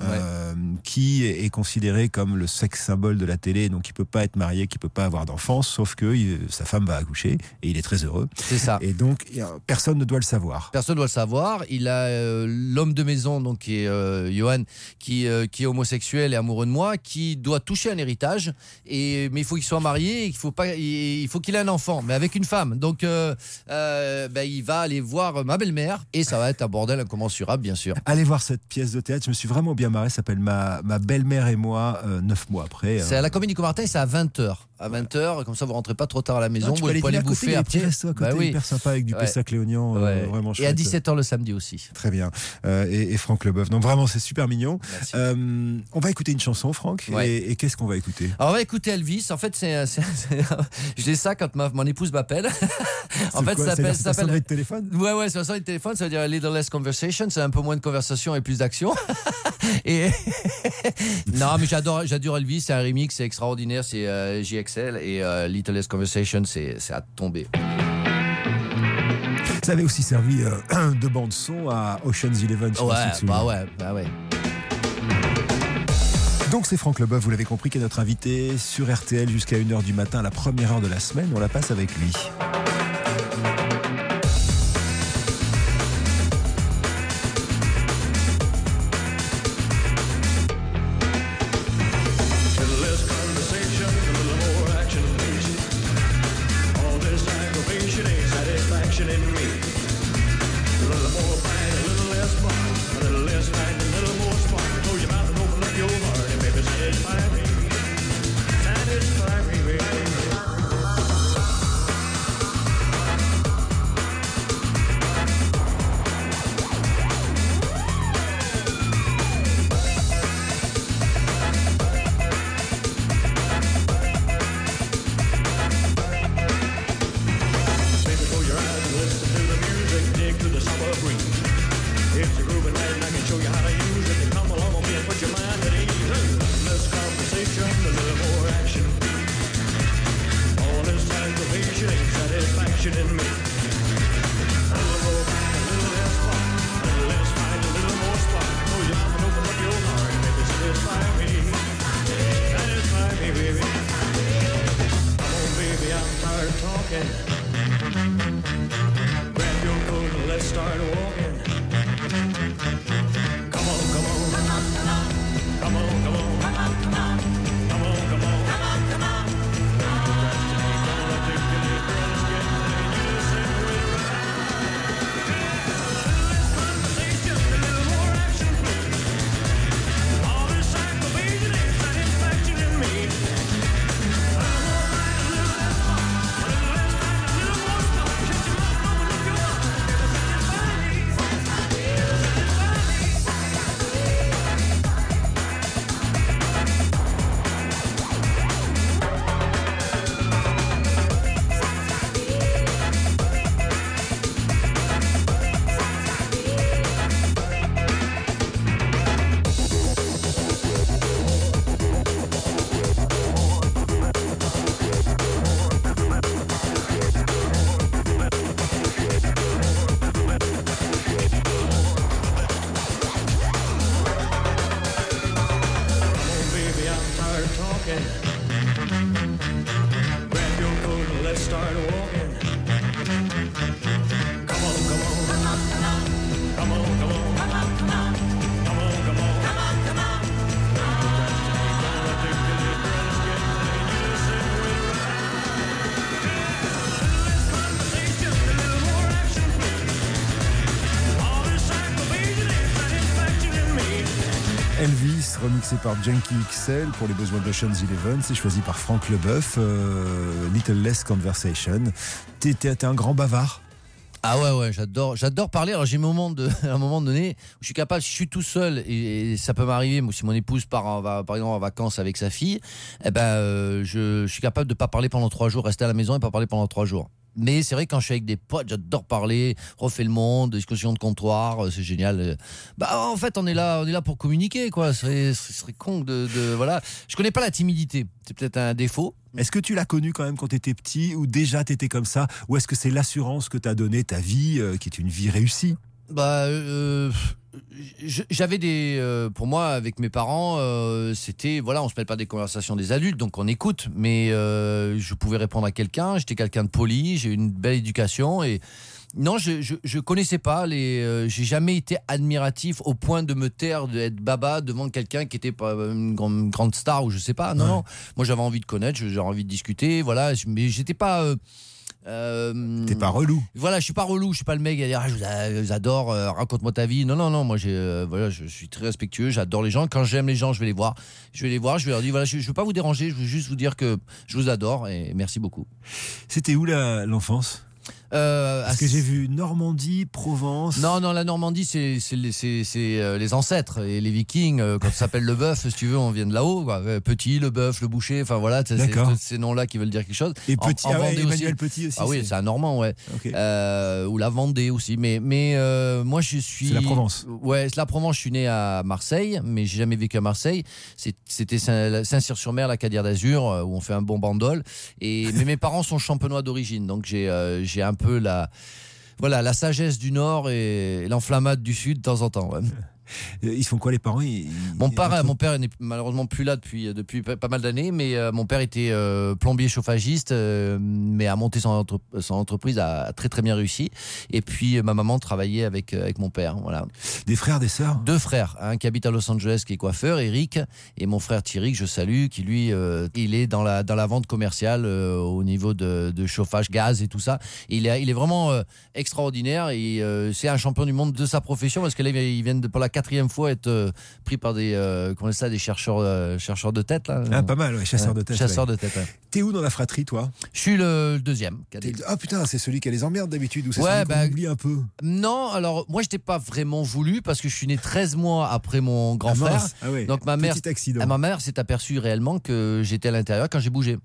euh, qui est considéré comme le sexe symbole de la télé, donc il peut pas être marié, qui peut pas avoir d'enfant, sauf que il, sa femme va accoucher et il est très heureux. C'est ça. Et donc il y a- personne ne doit le savoir. Personne ne doit le savoir. Il a euh, l'homme de maison, donc qui est euh, Johan, qui, euh, qui est homosexuel et amoureux de moi, qui doit toucher un héritage. Et mais il faut qu'il soit marié, et il faut pas, il, il faut qu'il ait un enfant, mais avec une femme. Donc euh, euh, ben, il va aller voir ma belle-mère et ça va être un bordel incommensurable, bien sûr. Allez voir cette pièce de théâtre, je me suis vraiment bien marré, ça s'appelle Ma, ma belle-mère et moi, euh, neuf mois après. C'est à la Comédie Comartin, c'est à vingt heures. À vingt heures, comme ça vous rentrez pas trop tard à la maison, Ah, tu vous peux aller pouvez dîner aller à côté, il y bouffer a des petits après. restos à côté Bah oui. hyper sympa avec du Ouais. Pessac Léognan, euh, Ouais. vraiment Et chouette. à dix-sept heures le samedi aussi. Très bien. Euh, et, et Franck Leboeuf. Donc vraiment, c'est super mignon. Merci. Euh, on va écouter une chanson, Franck. Ouais. Et, et qu'est-ce qu'on va écouter? Alors on va écouter Elvis. En fait, c'est, c'est, c'est- je dis ça quand ma, mon épouse m'appelle. En C'est fait, quoi, ça c'est-à-dire, s'appelle, c'est ça ta s'appelle. sonnerie de téléphone? Ouais, ouais, c'est ça, le téléphone, ça veut dire a little less conversation, c'est un peu moins de conversation et plus d'action. Et non, mais j'adore, j'adore Elvis, c'est un remix, c'est extraordinaire, c'est euh, J X L et euh, little less conversation, c'est, c'est à tomber. Ça avait aussi servi euh, de bande son à Ocean's Eleven. je sais pas si Ouais, tu te souviens. bah ouais, bah ouais. Donc c'est Franck Leboeuf, vous l'avez compris, qui est notre invité sur R T L jusqu'à une heure du matin, la première heure de la semaine. On la passe avec lui. Little less conversation, a little more action, please. All this aggravation ain't satisfaction in me. A little more fight, a little less fun. A little less fight, a little more spark. Close your mouth and open up your heart and maybe satisfy me. Satisfy me, baby. Baby, close your eyes and listen to the music, dig to the summer breeze. It's a grooving night and I can show you how to use it. And come along with me and put your mind at ease. A little less conversation, a little more action. All this aggravation ain't satisfaction in me. A little more fight, a little less fun. A little less fight, a little more spark. Close your eyes and open up your heart and maybe satisfy me. Satisfy me, baby. Come on, baby, I'm tired of talking. Grab your coat and let's start walking. Come on, come on. Come on, come on. Come on, come on. Come on, come on. Come on, come on. Come on, come on. Don't procrastinate, don't articulate, girl, let's get ready. You just say we're less conversation, a little more action, please. All this aggravation ain't satisfaction in me. A little more fight, a little less fun. A little less fight, a little more spark. Shut your mouth and open up your heart. Satisfy me. Satisfy me. Come on, baby, I'm tired of talking. Grab your coat and let's start walking. Come on, come on. Come on, come on. Come on, come on. Come on, come on. Come on, come on. Come on, come on. Don't procrastinate, don't articulate, girl, let's get ready. You just say we're less conversation, a little more action, please. All this aggravation ain't satisfaction in me. Elvis, remixé par Junkie X L pour les besoins d'Ocean's Eleven. C'est choisi par Franck Leboeuf. euh, Little Less Conversation. T'es, t'es- t'es un grand bavard. Ah ouais, ouais, j'adore, j'adore parler. Alors j'ai un moment, de, à un moment donné où je suis capable, si je suis tout seul, et, et ça peut m'arriver, moi, si mon épouse part en, va, par exemple en vacances avec sa fille, eh ben, euh, je, je suis capable de pas parler pendant trois jours, rester à la maison et pas parler pendant trois jours. Mais c'est vrai que quand je suis avec des potes, j'adore parler, refait le monde, discussion de comptoir, euh, c'est génial. Euh, Bah en fait, on est là, on est là pour communiquer, quoi. Ce serait, ce serait con de, de voilà. Je connais pas la timidité, c'est peut-être un défaut. Est-ce que tu l'as connu quand même quand tu étais petit, ou déjà tu étais comme ça, ou est-ce que c'est l'assurance que t'a donné ta vie, euh, qui est une vie réussie? Bah, euh, je- j'avais des, euh, pour moi, avec mes parents, euh, c'était, voilà, on se mêle pas des conversations des adultes, donc on écoute. Mais euh, je pouvais répondre à quelqu'un. J'étais quelqu'un de poli. J'ai eu une belle éducation et non, je, je, je connaissais pas les. Euh, j'ai jamais été admiratif au point de me taire, d'être baba devant quelqu'un qui était pas une grande, une grande star ou je sais pas. Non, Ouais. non. Moi, j'avais envie de connaître, j'avais envie de discuter, voilà. Mais j'étais pas. Euh, euh, T'es pas relou. Voilà, je suis pas relou, je suis pas le mec à dire ah, je vous a- je vous adore, euh, raconte-moi ta vie. Non, non, non, moi j'ai, euh, voilà, je suis très respectueux, j'adore les gens. Quand j'aime les gens, je vais les voir, je vais les voir, je vais leur dire voilà, je, je veux pas vous déranger, je veux juste vous dire que je vous adore et merci beaucoup. C'était où la- l'enfance? Euh, Parce à- que j'ai vu Normandie, Provence. Non, non, la Normandie, c'est c'est les, c'est- c'est, euh, les ancêtres et les Vikings. euh, Quand ça s'appelle le bœuf, si tu veux, on vient de là-haut. quoi. Euh, Petit, le bœuf, le boucher, enfin voilà, c'est c'est- D'accord. ces noms-là qui veulent dire quelque chose. Et En- Petit, en ah ouais, Vendée Emmanuel aussi. Petit aussi. Ah oui, c'est un Normand, ouais. Ok. Euh, ou la Vendée aussi. Mais, mais euh, moi, je suis. C'est la Provence. Ouais, c'est la Provence. Je suis né à Marseille, mais j'ai jamais vécu à Marseille. C'est- C'était Saint- Saint-Cyr-sur-Mer, la Cadière d'Azur, euh, où on fait un bon bandol. Et mais mes parents sont champenois d'origine, donc j'ai euh, j'ai un peu la voilà la sagesse du Nord et l'enflammade du Sud de temps en temps. ouais. Euh, Ils font quoi les parents? Ils- Mon ils- père, ils- mon père n'est malheureusement plus là depuis depuis pas pas mal d'années, mais euh, mon père était euh, plombier chauffagiste, euh, mais a monté son, entre- son entreprise, a très très bien réussi. Et puis euh, ma maman travaillait avec euh, avec mon père, voilà. Des frères, des sœurs? Deux frères, un qui habite à Los Angeles, qui est coiffeur, Eric, et mon frère Thierry que je salue, qui lui, euh, il est dans la dans la vente commerciale euh, au niveau de, de chauffage gaz et tout ça. Et il est il est vraiment euh, extraordinaire et euh, c'est un champion du monde de sa profession parce que là il vient de, pour la quatrième fois être euh, pris par des euh, comment on dit ça, des chercheurs euh, chercheurs de tête là. Ah, pas mal, ouais, chasseur de tête. Chasseur ouais. de tête. ouais. T'es où dans la fratrie, toi? Je suis le deuxième. cadet. T'es- Ah putain, c'est celui qui a les emmerdes d'habitude, ou c'est Ouais, celui qu'on bah, oublie un peu? Non, alors moi je n'étais pas vraiment voulu parce que je suis né treize mois après mon grand Ah, frère. mince. Ah ouais. Donc ma mère, Petit accident. ah, ma mère s'est aperçue réellement que j'étais à l'intérieur quand j'ai bougé.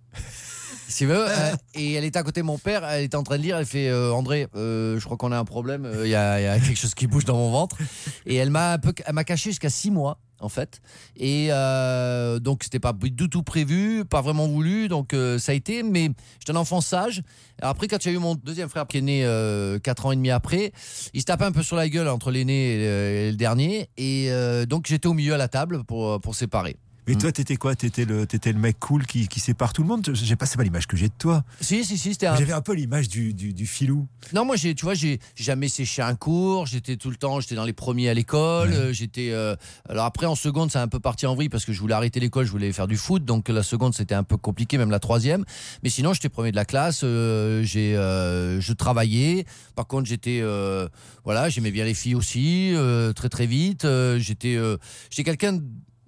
Si tu veux, euh, et elle était à côté de mon père, elle était en train de lire, elle fait euh, André, euh, je crois qu'on a un problème, il y, a, y a quelque chose qui bouge dans mon ventre. Et elle m'a un peu, elle m'a caché jusqu'à six mois en fait. Et euh, donc c'était pas du tout prévu, pas vraiment voulu, donc euh, ça a été. Mais j'étais un enfant sage. Alors après, quand il y a eu mon deuxième frère qui est né euh, quatre ans et demi après, il se tapait un peu sur la gueule entre l'aîné et le, et le dernier. Et euh, donc j'étais au milieu à la table pour pour séparer. Mais toi, t'étais quoi? T'étais le, t'étais le mec cool qui, qui sépare tout le monde? J'ai pas, c'est pas l'image que j'ai de toi. Si si si, c'était un. J'avais un peu l'image du, du, du filou. Non, moi, j'ai, tu vois, j'ai j'ai jamais séché un cours. J'étais tout le temps, j'étais dans les premiers à l'école. Ouais. euh, J'étais. euh, alors après, en seconde, ça a un peu parti en vrille parce que je voulais arrêter l'école, je voulais faire du foot. Donc la seconde, c'était un peu compliqué, même la troisième. Mais sinon, j'étais premier de la classe. euh, j'ai, euh, je travaillais. Par contre, j'étais, euh, voilà, j'aimais bien les filles aussi, euh, très très vite. euh, j'étais, euh, j'étais quelqu'un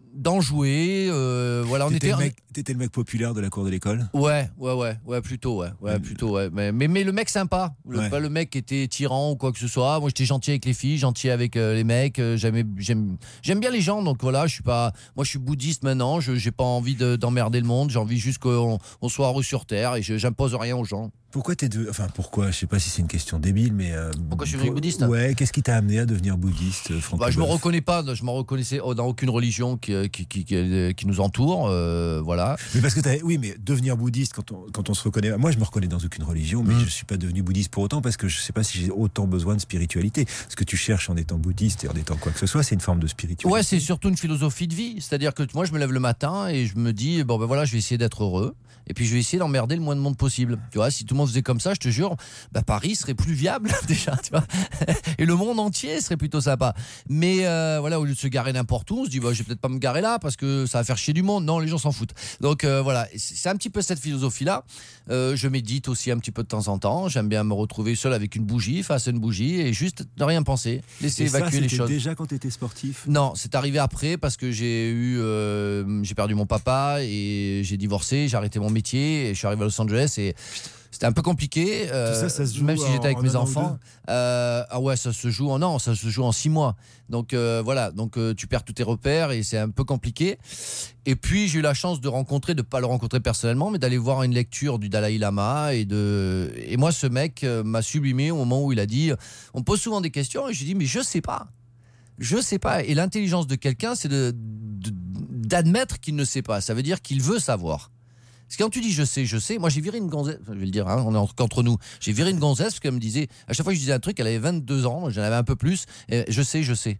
d'enjoué. euh, voilà, on T'étais était. le mec, t'étais le mec populaire de la cour de l'école? Ouais, ouais, ouais, ouais, plutôt, ouais, ouais, Euh, plutôt, ouais. Mais, mais, mais le mec sympa, le, Ouais. pas le mec qui était tyran ou quoi que ce soit. Moi, j'étais gentil avec les filles, gentil avec euh, les mecs. euh, j'aimais- j'aime, j'aime bien les gens, donc voilà. Je suis pas, moi, je suis bouddhiste maintenant. Je, j'ai pas envie de- d'emmerder le monde. J'ai envie juste qu'on on soit heureux sur terre et je, j'impose rien aux gens. Pourquoi t'es de... Enfin, pourquoi? Je sais pas si c'est une question débile, mais... euh, Pourquoi je suis devenu pour- bouddhiste? Ouais, qu'est-ce qui t'a amené à devenir bouddhiste, euh, Franck Bah, je me Leboeuf? reconnais pas, je me reconnaissais dans aucune religion qui, qui, qui, qui, qui nous entoure, euh, voilà. Mais parce que t'as... Oui, mais devenir bouddhiste, quand on, quand on se reconnaît... Moi, je me reconnais dans aucune religion, mais Mm. je suis pas devenu bouddhiste pour autant, parce que je sais pas si j'ai autant besoin de spiritualité. Ce que tu cherches en étant bouddhiste et en étant quoi que ce soit, c'est une forme de spiritualité. Ouais, c'est surtout une philosophie de vie. C'est-à-dire que moi, je me lève le matin et je me dis, bon, ben voilà, je vais essayer d'être heureux. Et puis, je vais essayer d'emmerder le moins de monde possible. Tu vois, si tout le monde faisait comme ça, je te jure, bah, Paris serait plus viable, déjà, tu vois. Et le monde entier serait plutôt sympa. Mais, euh, voilà, au lieu de se garer n'importe où, on se dit, bah, je vais peut-être pas me garer là parce que ça va faire chier du monde. Non, les gens s'en foutent. Donc, euh, voilà. C'est un petit peu cette philosophie-là. Euh, je médite aussi un petit peu de temps en temps. J'aime bien me retrouver seul avec une bougie, face à une bougie et juste ne rien penser. Laisser Et ça, évacuer les c'était choses. déjà quand t'étais sportif? Non, c'est arrivé après parce que j'ai eu, euh, j'ai perdu mon papa et j'ai divorcé, j'ai arrêté mon métier et je suis arrivé à Los Angeles et c'était un peu compliqué. euh, Tout ça, ça se joue même si j'étais avec en mes un an ou enfants. Euh, ah ouais, ça se joue en non, ça se joue en six mois. Donc euh, voilà, donc euh, tu perds tous tes repères et c'est un peu compliqué. Et puis j'ai eu la chance de rencontrer, de pas le rencontrer personnellement, mais d'aller voir une lecture du Dalai Lama et de et moi ce mec euh, m'a sublimé au moment où il a dit, on me pose souvent des questions et je dis mais je sais pas. Je sais pas. Et l'intelligence de quelqu'un, c'est de, de- d'admettre qu'il ne sait pas. Ça veut dire qu'il veut savoir. Parce que quand tu dis je sais, je sais, moi j'ai viré une gonzesse, je vais le dire, hein, on est entre, entre nous, j'ai viré une gonzesse parce qu'elle me disait, à chaque fois que je disais un truc, elle avait vingt-deux ans, moi j'en avais un peu plus, et je sais, je sais.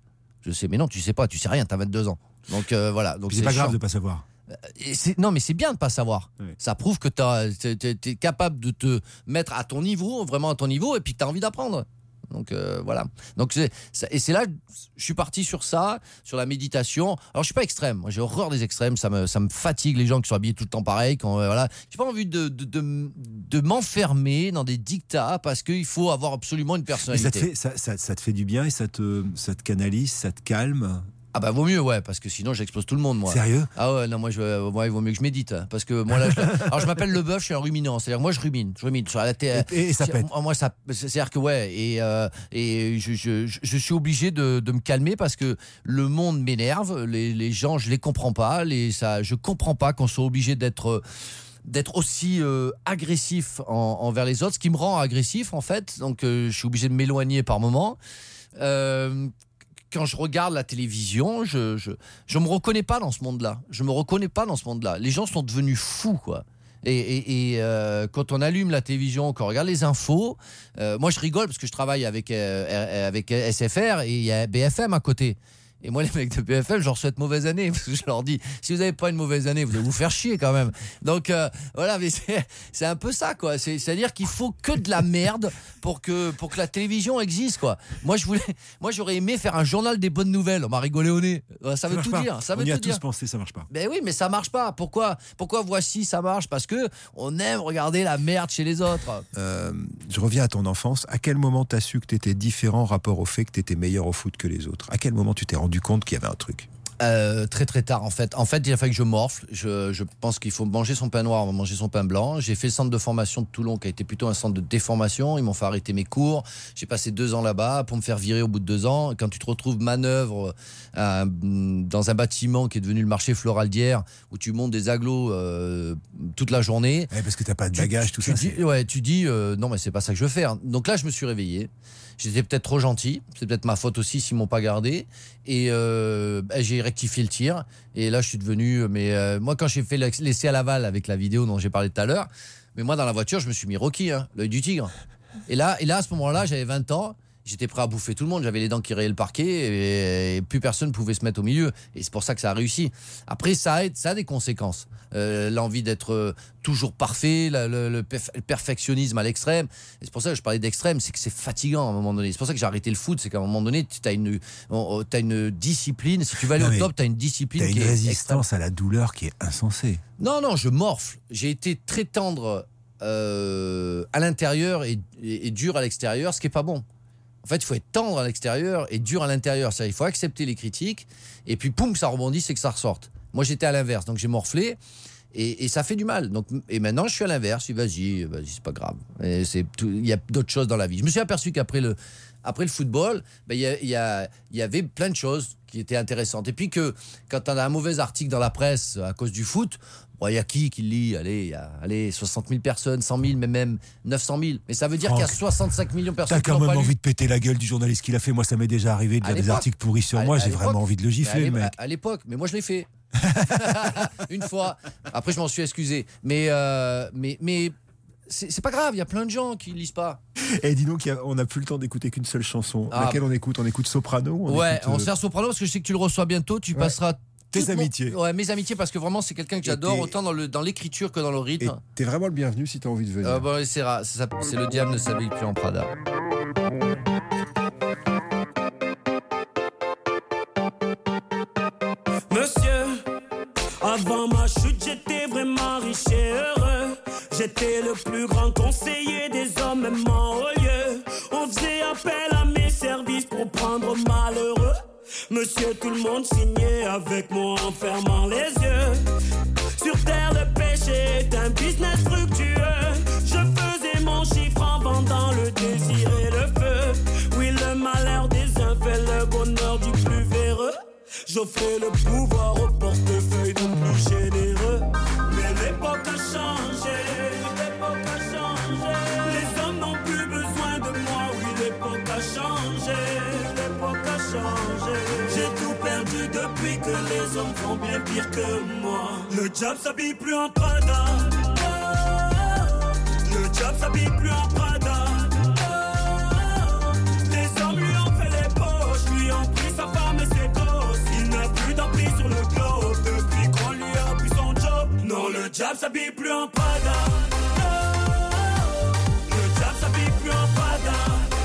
je sais. Mais non, tu sais pas, tu sais rien, t'as vingt-deux ans. Donc euh, voilà. Donc c'est, c'est pas grave chiant. de pas savoir. Et c'est, non, mais c'est bien de pas savoir. Oui. Ça prouve que tu es capable de te mettre à ton niveau, vraiment à ton niveau, et puis que tu as envie d'apprendre. Donc euh, voilà. Donc c'est, ça, et c'est là, je suis parti sur ça, sur la méditation. Alors je suis pas extrême. Moi j'ai horreur des extrêmes. Ça me, ça me fatigue les gens qui sont habillés tout le temps pareil. Quand euh, voilà, j'ai pas envie de, de, de, de m'enfermer dans des dictats parce qu'il faut avoir absolument une Mais personnalité. ça te fait, ça, ça, ça te fait du bien et ça te, ça te canalise, ça te calme. Ah bah vaut mieux, ouais, parce que sinon j'explose tout le monde, moi. Sérieux ? Ah ouais, non, moi, je, moi il vaut mieux que je médite, hein, parce que moi là, je, alors je m'appelle le bœuf, je suis un ruminant, c'est-à-dire moi je rumine, je rumine sur la tête. Et, et ça pète. Moi ça, c'est-à-dire que ouais, et euh, et je, je, je, je suis obligé de, de me calmer parce que le monde m'énerve, les, les gens je les comprends pas, les ça, je comprends pas qu'on soit obligé d'être d'être aussi euh, agressif en, envers les autres, ce qui me rend agressif en fait, donc euh, je suis obligé de m'éloigner par moments. Euh, Quand je regarde la télévision, je, je, je me reconnais pas dans ce monde-là. Je me reconnais pas dans ce monde-là. Les gens sont devenus fous, quoi. Et, et, et euh, quand on allume la télévision, quand on regarde les infos, euh, moi je rigole parce que je travaille avec, euh, avec S F R et il y a B F M à côté. Et moi, les mecs de B F M, je leur souhaite mauvaise année. Parce que je leur dis, si vous n'avez pas une mauvaise année, vous allez vous faire chier quand même. Donc, euh, voilà, mais c'est, c'est un peu ça, quoi. C'est, c'est-à-dire qu'il faut que de la merde pour que, pour que la télévision existe, quoi. Moi, je voulais, moi, j'aurais aimé faire un journal des bonnes nouvelles. On m'a rigolé au nez. Ça veut tout pas. dire. Ça veut On y a tout dire. tous pensé, ça marche pas. Ben oui, mais ça marche pas. Pourquoi, pourquoi voici ça marche? Parce que on aime regarder la merde chez les autres. Euh, je reviens à ton enfance. À quel moment t'as su que t'étais différent rapport au fait que t'étais meilleur au foot que les autres? À quel moment tu t'es rendu compte qu'il y avait un truc? Euh, très très tard en fait. En fait, il a fallu que je morfle. Je, je pense qu'il faut manger son pain noir, manger son pain blanc. J'ai fait le centre de formation de Toulon qui a été plutôt un centre de déformation. Ils m'ont fait arrêter mes cours. J'ai passé deux ans là-bas pour me faire virer au bout de deux ans. Quand tu te retrouves manœuvre euh, dans un bâtiment qui est devenu le marché Floral d'Hyères où tu montes des agglos euh, toute la journée. Ouais, parce que t'as pas de bagages, tout tu ça. Dis, c'est... Ouais, tu dis euh, non mais c'est pas ça que je veux faire. Donc là je me suis réveillé. J'étais peut-être trop gentil, c'est peut-être ma faute aussi s'ils m'ont pas gardé. Et euh, bah, j'ai rectifié le tir. Et là, je suis devenu. Mais euh, moi, quand j'ai fait l'essai à Laval avec la vidéo dont j'ai parlé tout à l'heure, mais moi, dans la voiture, je me suis mis Rocky, hein, l'œil du tigre. Et là, et là, à ce moment-là, j'avais vingt ans. J'étais prêt à bouffer tout le monde. J'avais les dents qui rayaient le parquet et, et plus personne ne pouvait se mettre au milieu. Et c'est pour ça que ça a réussi. Après, ça a, ça a des conséquences. Euh, l'envie d'être euh, toujours parfait, la, le, le, perf- le perfectionnisme à l'extrême. Et c'est pour ça que je parlais d'extrême, c'est que c'est fatigant à un moment donné. C'est pour ça que j'ai arrêté le foot. C'est qu'à un moment donné, tu as une, oh, t'as une discipline. Si tu veux aller Non, au top, tu as une discipline T'as qui une est résistance extrême. à la douleur qui est insensée. Non, non, je morfle. J'ai été très tendre euh, à l'intérieur et, et, et dur à l'extérieur, ce qui n'est pas bon. En fait, il faut être tendre à l'extérieur et dur à l'intérieur. C'est-à-dire, il faut accepter les critiques et puis, poum, ça rebondit, c'est que ça ressorte. Moi, j'étais à l'inverse, donc j'ai morflé et, et ça fait du mal. Donc, et maintenant, je suis à l'inverse. Je dis, vas-y, vas-y, c'est pas grave. Et c'est tout, il y a d'autres choses dans la vie. Je me suis aperçu qu'après le, après le football, ben, il y, a, il y, a, il y avait plein de choses qui étaient intéressantes. Et puis que quand tu as un mauvais article dans la presse à cause du foot, il y a qui qui le lit? Allez, il y a allez, soixante mille personnes, cent mille, mais même neuf cent mille. Mais ça veut dire Franck, qu'il y a soixante-cinq millions de personnes T'as qui quand l'ont même pas envie lu. de péter la gueule du journaliste qu'il a fait. Moi, ça m'est déjà arrivé de À lire des l'époque. articles pourris sur À- moi. à J'ai l'époque. vraiment envie de le Mais gifler, à l'é- mec. À, à l'époque, mais moi je l'ai fait. Une fois. Après, je m'en suis excusé. Mais, euh, mais, mais c'est, c'est pas grave, il y a plein de gens qui lisent pas. Et dis donc, il y a- on n'a plus le temps d'écouter qu'une seule chanson. Ah. Laquelle on écoute? On écoute Soprano ou on Ouais, écoute, on euh, se fait Soprano parce que je sais que tu le reçois bientôt. Tu Ouais. passeras. Tes toute mon- amitiés. Ouais, mes amitiés, parce que vraiment, c'est quelqu'un que Et j'adore, t'es- autant dans, le, dans l'écriture que dans le Et rythme. t'es vraiment le bienvenu si t'as envie de venir. Euh, bon, c'est, ra- ça- c'est le diable ne s'habille plus en Prada. Monsieur, avant ma chute, j'étais vraiment riche et heureux. J'étais le plus grand conseiller des hommes, même en haut lieu. On faisait appel à mes services pour prendre malheureux. Monsieur, tout le monde signait avec moi en fermant les yeux. Sur terre, le péché est un business fructueux. Je faisais mon chiffre en vendant le désir et le feu. Oui, le malheur des uns fait le bonheur du plus véreux. J'offrais le pouvoir au portefeuille de plus généreux. Mais l'époque a changé, l'époque a changé. Les hommes n'ont plus besoin de moi, oui, l'époque a changé, l'époque a changé. J'ai tout perdu depuis que les hommes font bien pire que moi. Le diable s'habille plus en Prada. Oh, le diable s'habille plus en Prada. Oh, les hommes lui ont fait les poches, lui ont pris sa femme et ses diable s'habille plus en Prada. Le diable s'habille plus en Prada.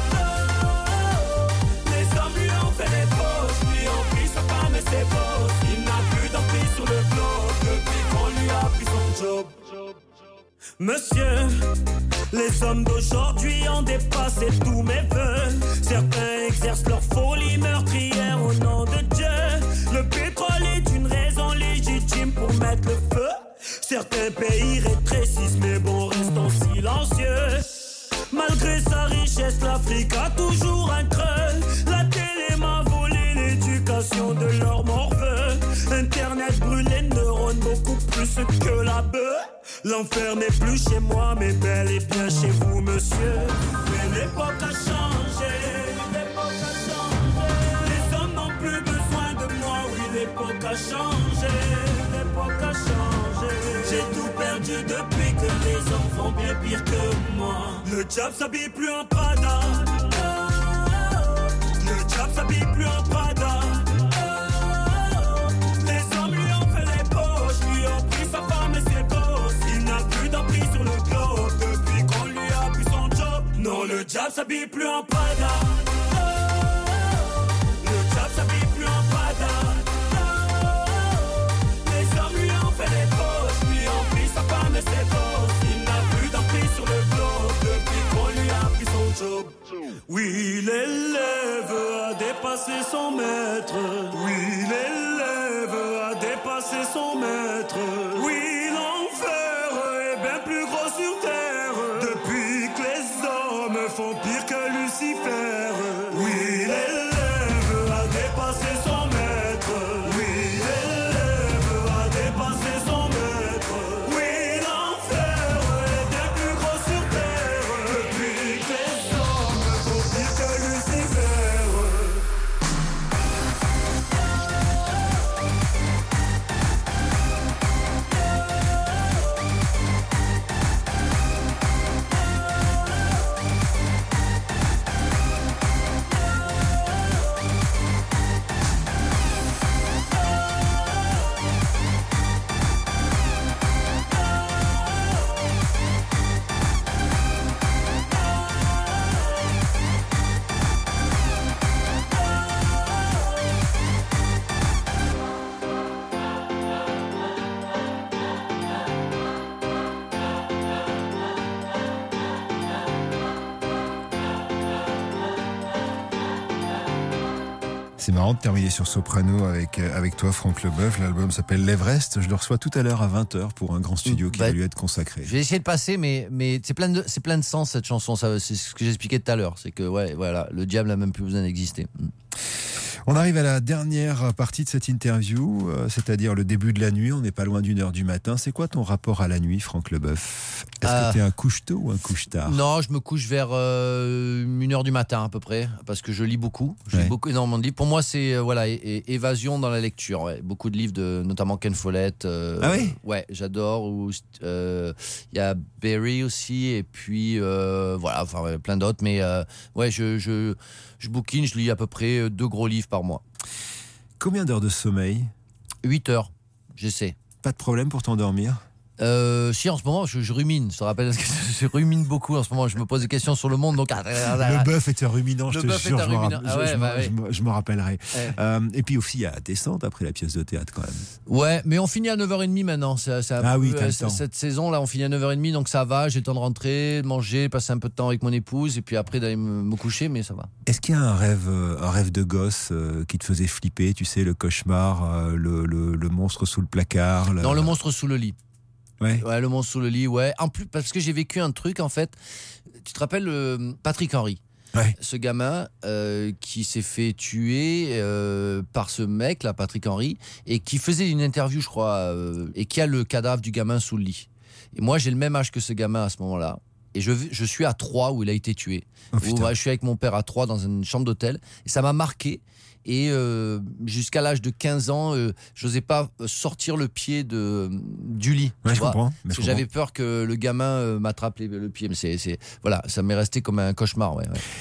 Les hommes lui ont fait les fausses, lui ont pris sa femme et ses bosses. Il n'a plus d'emprise sur le globe depuis qu'on lui a pris son job. Monsieur, les hommes d'aujourd'hui ont dépassé tous mes vœux. Certains exercent leur folie meurtrière au nom de Dieu. Le pétrole est une raison légitime pour mettre le feu. Certains pays rétrécissent, mais bon, restons silencieux. Malgré sa richesse, l'Afrique a toujours un creux. La télé m'a volé l'éducation de leurs morveux. Internet brûle les neurones beaucoup plus que la bœuf. L'enfer n'est plus chez moi, mais bel et bien chez vous, monsieur. Mais l'époque a changé, l'époque a changé. Les hommes n'ont plus besoin de moi, oui, l'époque a changé, l'époque a changé. J'ai tout perdu depuis que les hommes font bien pire que moi. Le diable s'habille plus en Prada. Le diable s'habille plus en Prada. Les hommes lui ont fait les poches, lui ont pris sa femme et ses bosses. Il n'a plus d'emprise sur le globe depuis qu'on lui a pris son job. Non, le diable s'habille plus en Prada. Le diable s'habille plus en Prada. Les hommes lui ont fait les poches, lui ont pris sa femme et ses bosses. Il n'a plus d'emprise sur le globe depuis qu'on lui a pris son job. Oui, l'élève a dépassé son maître. Oui, l'élève a dépassé son maître. Oui, l'enfer est bien plus gros sur terre depuis que les hommes font pire que Lucifer. Oui, l'élève a dépassé son maître. Oui, l'élève a dépassé son maître. Oui, l'enfer est bien plus gros sur terre depuis que les hommes font pire que Lucifer. C'est marrant de terminer sur Soprano avec, avec toi, Franck Leboeuf. L'album s'appelle L'Everest. Je le reçois tout à l'heure à vingt heures pour un grand studio qui bah, va lui être consacré. Je vais essayer de passer, mais, mais c'est, plein de, c'est plein de sens cette chanson. Ça, c'est ce que j'expliquais tout à l'heure. C'est que ouais, voilà, le diable n'a même plus besoin d'exister. On arrive à la dernière partie de cette interview, euh, c'est-à-dire le début de la nuit. On n'est pas loin d'une heure du matin. C'est quoi ton rapport à la nuit, Franck Leboeuf? Est-ce euh, que tu es un couche-tôt ou un couche-tard? Non, je me couche vers euh, une heure du matin à peu près, parce que je lis beaucoup. Je ouais. lis beaucoup, énormément de livres. Pour moi, c'est euh, voilà, é- é- évasion dans la lecture. Ouais. Beaucoup de livres, de, notamment Ken Follett. Euh, ah oui? Ouais, j'adore. Il euh, y a Barry aussi, et puis euh, voilà, enfin ouais, plein d'autres. Mais euh, ouais, je, je, je bouquine, je lis à peu près deux gros livres par mois. Combien d'heures de sommeil? huit heures, j'essaie. Pas de problème pour t'endormir? Euh, si en ce moment je, je rumine, je te rappelle, je rumine beaucoup en ce moment, je me pose des questions sur le monde, donc le bœuf est un ruminant, je le te bœuf jure, est un je, me ruminant. rapp- Ah ouais, je, bah je, ouais. me, je me rappellerai. Ouais. Euh, et puis aussi il y a Descente après la pièce de théâtre quand même. Ouais, mais on finit à neuf heures trente maintenant. C'est, c'est ah peu, oui, t'as le c- temps. cette saison là, on finit à neuf heures trente, donc ça va. J'ai le temps de rentrer, de manger, passer un peu de temps avec mon épouse, et puis après d'aller me, me coucher, mais ça va. Est-ce qu'il y a un rêve, un rêve de gosse euh, qui te faisait flipper, tu sais, le cauchemar, euh, le, le, le monstre sous le placard? Le... Non, le monstre sous le lit. Ouais. Ouais, le monstre sous le lit, ouais. En plus, parce que j'ai vécu un truc, en fait. Tu te rappelles euh, Patrick Henry? Ouais. Ce gamin euh, qui s'est fait tuer euh, par ce mec, là, Patrick Henry, et qui faisait une interview, je crois, euh, et qui a le cadavre du gamin sous le lit. Et moi, j'ai le même âge que ce gamin à ce moment-là. Et je, je suis à Troyes où il a été tué. Oh, où, ouais, je suis avec mon père à Troyes dans une chambre d'hôtel. Et ça m'a marqué. Et euh, jusqu'à l'âge de quinze ans, euh, je n'osais pas sortir le pied de, du lit. Ouais, tu je vois, comprends. parce que j'avais peur que le gamin euh, m'attrape les, le pied. Mais c'est, c'est, voilà, ça m'est resté comme un cauchemar. Ouais, ouais.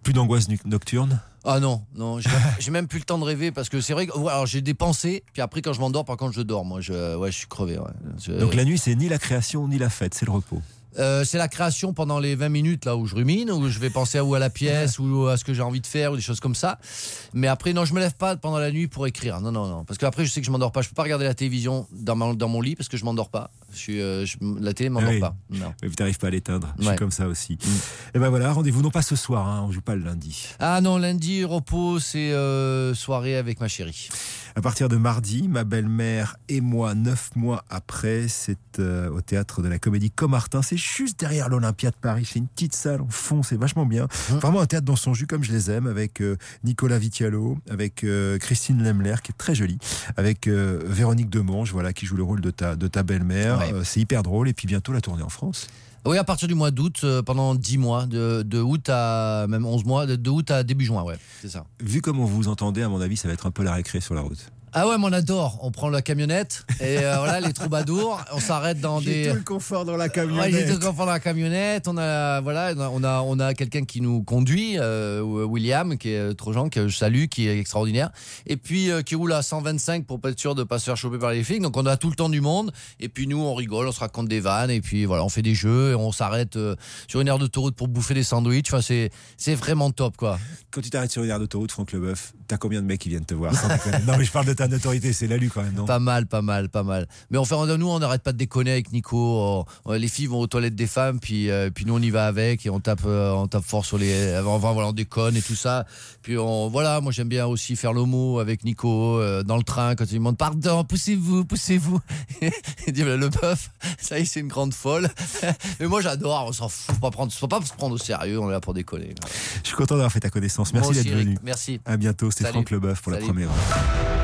Plus d'angoisse nu- nocturne? Ah non, non, j'ai, j'ai même plus le temps de rêver parce que c'est vrai que ouais, alors j'ai des pensées, puis après quand je m'endors, par contre je dors. Moi, je, ouais, je suis crevé. Ouais. Je- Donc la nuit, c'est ni la création ni la fête, c'est le repos. Euh, c'est la création pendant les vingt minutes là où je rumine, où je vais penser à, ou à la pièce ou à ce que j'ai envie de faire ou des choses comme ça. Mais après, non, je me lève pas pendant la nuit pour écrire. Non, non, non. Parce qu'après, je sais que je m'endors pas. Je peux pas regarder la télévision dans, ma, dans mon lit parce que je m'endors pas. Je suis, euh, je- la télé m'endort Ah oui. pas. Non. Mais tu n'arrives pas à l'éteindre. Je Ouais. suis comme ça aussi. Et ben voilà, rendez-vous non pas ce soir, hein, on joue pas le lundi. Ah non, lundi, repos, c'est euh, soirée avec ma chérie. À partir de mardi, ma belle-mère et moi, neuf mois après, c'est euh, au théâtre de la Comédie Commartin. C'est juste derrière l'Olympia de Paris. C'est une petite salle en fond, c'est vachement bien. Mmh. Vraiment un théâtre dans son jus comme je les aime, avec euh, Nicolas Vitialo, avec euh, Christine Lemler qui est très jolie, avec euh, Véronique Demange, voilà, qui joue le rôle de ta de ta belle-mère. Ouais. Euh, c'est hyper drôle et puis bientôt la tournée en France. Oui, à partir du mois d'août, euh, pendant dix mois, de, de août à même onze mois, de, de août à début juin, ouais, c'est ça. Vu comme on vous entendait, à mon avis, ça va être un peu la récré sur la route. Ah ouais, mais on adore. On prend la camionnette et euh, voilà, les troubadours, on s'arrête dans des... J'ai tout le confort dans la Ouais, camionnette. j'ai tout le confort dans la camionnette. On a, voilà, on a, on a quelqu'un qui nous conduit, euh, William, qui est trop gentil, que je salue, qui est extraordinaire. Et puis, euh, qui roule à cent vingt-cinq pour pas être sûr de pas se faire choper par les flics. Donc, on a tout le temps du monde. Et puis, nous, on rigole, on se raconte des vannes. Et puis, voilà, on fait des jeux. Et on s'arrête euh, sur une aire d'autoroute pour bouffer des sandwichs. Enfin, c'est, c'est vraiment top, quoi. Quand tu t'arrêtes sur une aire d'autoroute, Franck Leboeuf, t'as combien de mecs qui viennent te voir sans déconner? Non, mais je parle de ta notoriété, c'est Lalu quand même, non? Pas mal, pas mal, pas mal. Mais on fait, nous, on n'arrête pas de déconner avec Nico. On- les filles vont aux toilettes des femmes, puis, euh, puis nous, on y va avec et on tape, euh, on tape fort sur les. Enfin, voilà, on déconne et tout ça. Puis on, voilà, moi, j'aime bien aussi faire l'homo avec Nico euh, dans le train quand il me demande pardon, poussez-vous, poussez-vous. Il dit le bœuf, ça y est, c'est une grande folle. Mais moi, j'adore. On s'en fout, faut pas prendre, faut pas se prendre au sérieux. On est là pour déconner. Je suis content d'avoir fait ta connaissance. Merci Moi aussi, d'être venu. Eric, merci. À bientôt. C'était Salut. Franck Leboeuf pour Salut. la première heure.